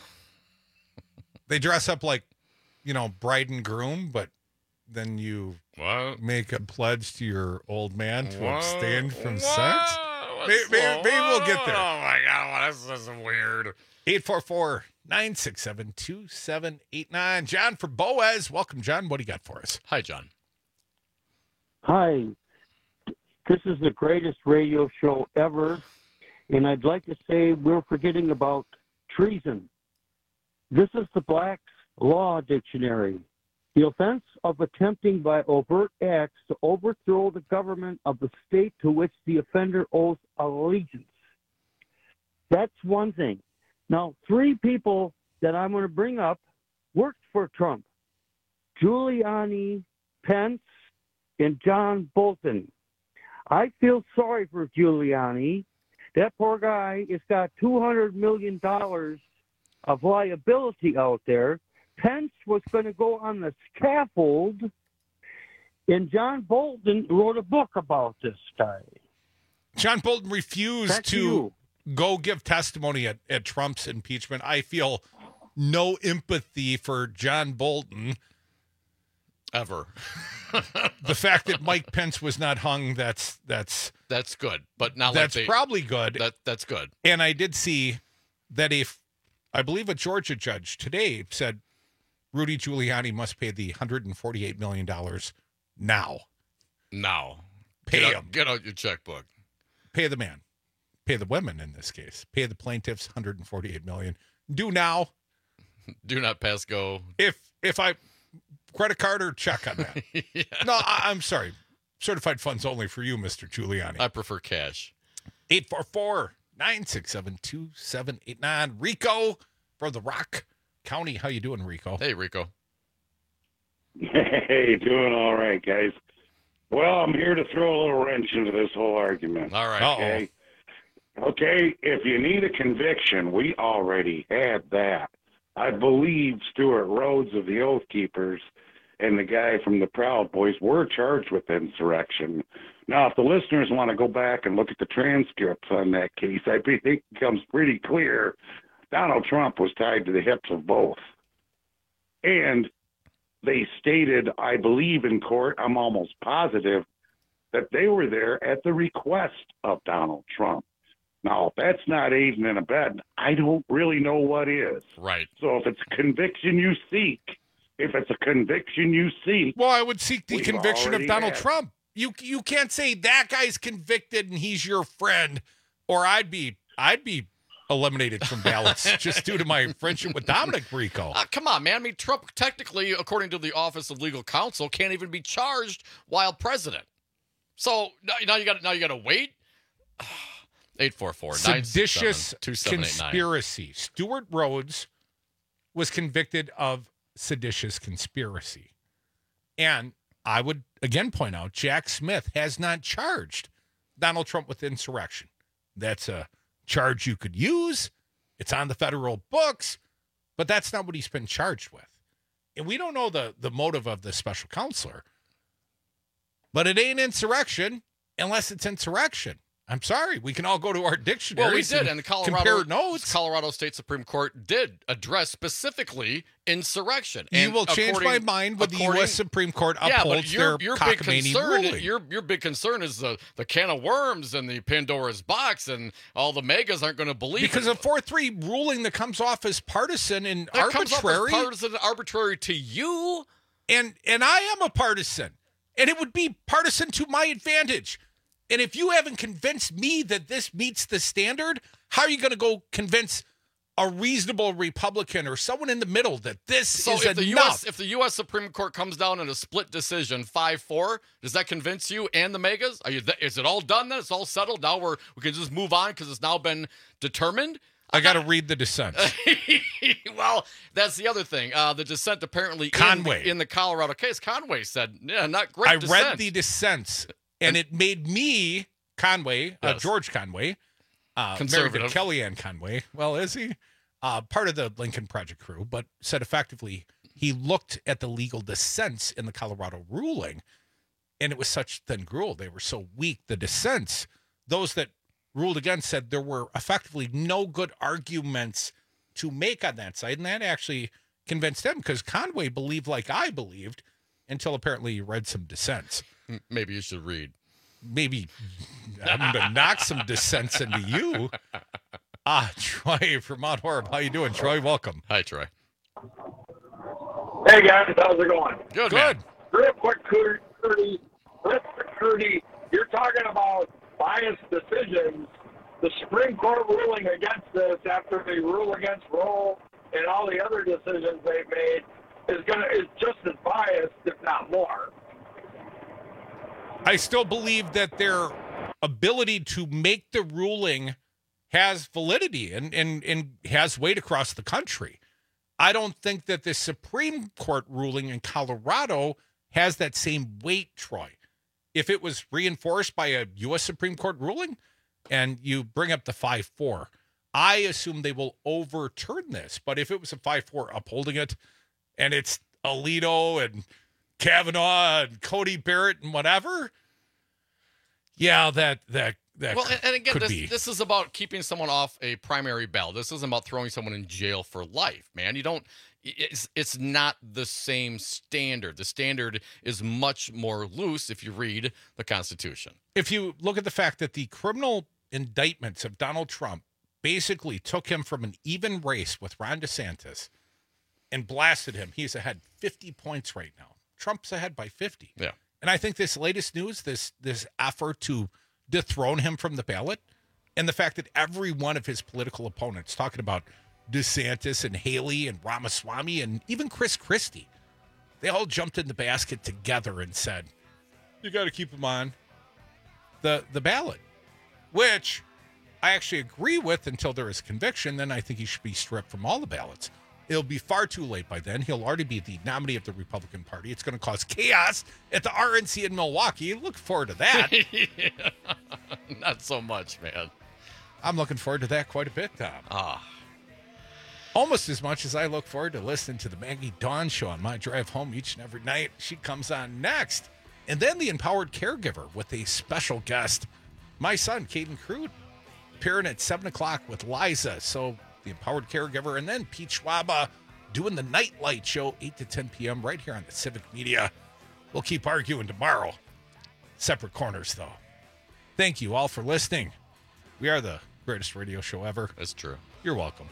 They dress up like, you know, bride and groom, but then you what? make a pledge to your old man to what? abstain from what? sex. Maybe, maybe, maybe we'll get there. Oh, my God. This is weird. eight four four, nine six seven, two seven eight nine. John from Boaz. Welcome, John. What do you got for us? Hi, John. Hi. This is the greatest radio show ever. And I'd like to say we're forgetting about treason. This is the Black's Law Dictionary. The offense of attempting by overt acts to overthrow the government of the state to which the offender owes allegiance. That's one thing. Now, three people that I'm going to bring up worked for Trump. Giuliani, Pence, and John Bolton. I feel sorry for Giuliani. That poor guy has got two hundred million dollars of liability out there. Pence was going to go on the scaffold, and John Bolton wrote a book about this guy. John Bolton refused Back to, to go give testimony at, at Trump's impeachment. I feel no empathy for John Bolton. Ever. The fact that Mike Pence was not hung, that's that's that's good, but not that's like they, probably good. That that's good. And I did see that if I believe a Georgia judge today said Rudy Giuliani must pay the one hundred forty-eight million dollars now. Now, pay get him. Out, get out your checkbook. Pay the man. Pay the women in this case. Pay the plaintiffs one hundred forty-eight million dollars. Do now. Do not pass go. If if I. Credit card or check on that? yeah. No, I, I'm sorry. Certified funds only for you, Mister Giuliani. I prefer cash. eight four four, nine six seven, two seven eight nine. Rico from the Rock County. How you doing, Rico? Hey, Rico. Hey, doing all right, guys. Well, I'm here to throw a little wrench into this whole argument. All right. Okay. Okay, if you need a conviction, we already had that. I believe Stuart Rhodes of the Oath Keepers and the guy from the Proud Boys were charged with insurrection. Now, if the listeners want to go back and look at the transcripts on that case, I think it becomes pretty clear Donald Trump was tied to the hips of both. And they stated, I believe in court, I'm almost positive, that they were there at the request of Donald Trump. Now, if that's not aiding and abetting, I don't really know what is. Right. So if it's a conviction you seek, if it's a conviction you seek... Well, I would seek the conviction of Donald had. Trump. You you can't say that guy's convicted and he's your friend, or I'd be I'd be eliminated from ballots just due to my friendship with Dominic Rico. Uh, come on, man. I mean, Trump technically, according to the Office of Legal Counsel, can't even be charged while president. So now, now you got now you got to wait. eight four four, seditious two seven eight nine. conspiracy. Stuart Rhodes was convicted of seditious conspiracy. And I would again point out Jack Smith has not charged Donald Trump with insurrection. That's a charge you could use. It's on the federal books, but that's not what he's been charged with. And we don't know the, the motive of the special counselor, but it ain't insurrection unless it's insurrection. I'm sorry. We can all go to our dictionaries. Well, we did, and, and the Colorado, compare notes. Colorado State Supreme Court did address specifically insurrection. You And will change my mind when the U S Supreme Court yeah, upholds but your, their your big cockamamie concern, ruling. Your, your big concern is the, the can of worms and the Pandora's box, and all the megas aren't going to believe Because it. a four three ruling that comes off as partisan and That arbitrary. comes off as partisan and arbitrary to you. And, and I am a partisan. And it would be partisan to my advantage. And if you haven't convinced me that this meets the standard, how are you going to go convince a reasonable Republican or someone in the middle that this So is if the U enough? S if the U S Supreme Court comes down in a split decision, five four, does that convince you and the megas? Are you? Is it all done then? It's all settled? Now we're we can just move on because it's now been determined? I got to read the dissent. Well, that's the other thing. Uh, the dissent apparently Conway. in the, in the Colorado case, Conway said, yeah, not great I dissent. read the dissents, and it made me, Conway, uh, Yes. George Conway, uh, married to Conservative. Kellyanne Conway. Well, is he? Uh, part of the Lincoln Project crew, but said effectively he looked at the legal dissents in the Colorado ruling, and it was such thin gruel. They were so weak, the dissents. Those that ruled against said there were effectively no good arguments to make on that side, and that actually convinced him because Conway believed like I believed until apparently he read some dissents. Maybe you should read. Maybe I'm going to knock some dissents into you. Ah, Troy from Mount Horeb. How you doing, Troy? Welcome. Hi, Troy. Hey guys, how's it going? Good, Good. Real quick, Curdy. Real quick, Curdy. You're talking about biased decisions. The Supreme Court ruling against this after they rule against Roe and all the other decisions they've made is gonna is just as biased, if not more. I still believe that their ability to make the ruling has validity and, and, and has weight across the country. I don't think that the Supreme Court ruling in Colorado has that same weight, Troy. If it was reinforced by a U S Supreme Court ruling and you bring up the five four, I assume they will overturn this. But if it was a five four upholding it and it's Alito and Kavanaugh and Cody Barrett and whatever, yeah, that that that Well, and, and again, could this, be. this is about keeping someone off a primary ballot. This isn't about throwing someone in jail for life, man. You don't. It's it's not the same standard. The standard is much more loose if you read the Constitution. If you look at the fact that the criminal indictments of Donald Trump basically took him from an even race with Ron DeSantis and blasted him, he's ahead fifty points right now. Trump's ahead by fifty. Yeah. And I think this latest news, this this effort to dethrone him from the ballot, and the fact that every one of his political opponents, talking about DeSantis and Haley and Ramaswamy and even Chris Christie, they all jumped in the basket together and said, you got to keep him on the the ballot, which I actually agree with until there is conviction. Then I think he should be stripped from all the ballots. It'll be far too late by then. He'll already be the nominee of the Republican Party. It's going to cause chaos at the R N C in Milwaukee. Look forward to that. Yeah, not so much, man. I'm looking forward to that quite a bit, Tom. Ah. Almost as much as I look forward to listening to the Maggie Dawn show on my drive home each and every night. She comes on next. And then the Empowered Caregiver with a special guest, my son, Caden Crude, appearing at seven o'clock with Liza. So the Empowered Caregiver, and then Pete Schwaba doing the Nightlight Show, eight to ten p.m. right here on the Civic Media. We'll keep arguing tomorrow. Separate corners, though. Thank you all for listening. We are the greatest radio show ever. That's true. You're welcome.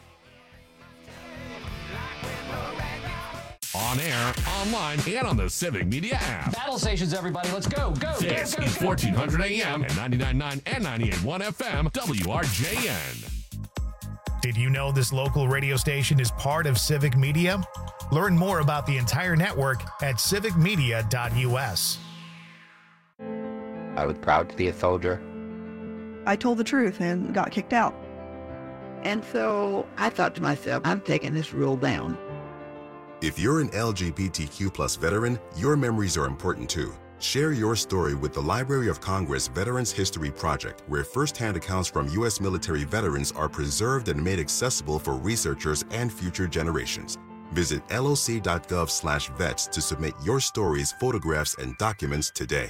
On air, online, and on the Civic Media app. Battle stations, everybody. Let's go. Go. This go, go, is go. fourteen hundred A M and ninety-nine point nine and ninety-eight point one F M, W R J N. Did you know this local radio station is part of Civic Media? Learn more about the entire network at civic media dot U S. I was proud to be a soldier. I told the truth and got kicked out. And so I thought to myself, I'm taking this rule down. If you're an L G B T Q plus veteran, your memories are important too. Share your story with the Library of Congress Veterans History Project, where firsthand accounts from U S military veterans are preserved and made accessible for researchers and future generations. Visit loc.gov slash vets to submit your stories, photographs, and documents today.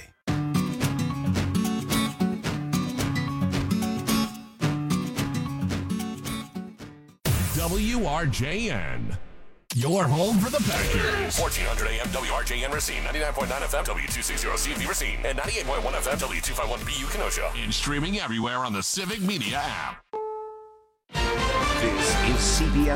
W R J N. Your home for the Packers. fourteen hundred A M W R J N Racine, ninety-nine point nine F M W two sixty C V Racine, and ninety-eight point one F M W two fifty-one B U Kenosha. And streaming everywhere on the Civic Media app. This is C B S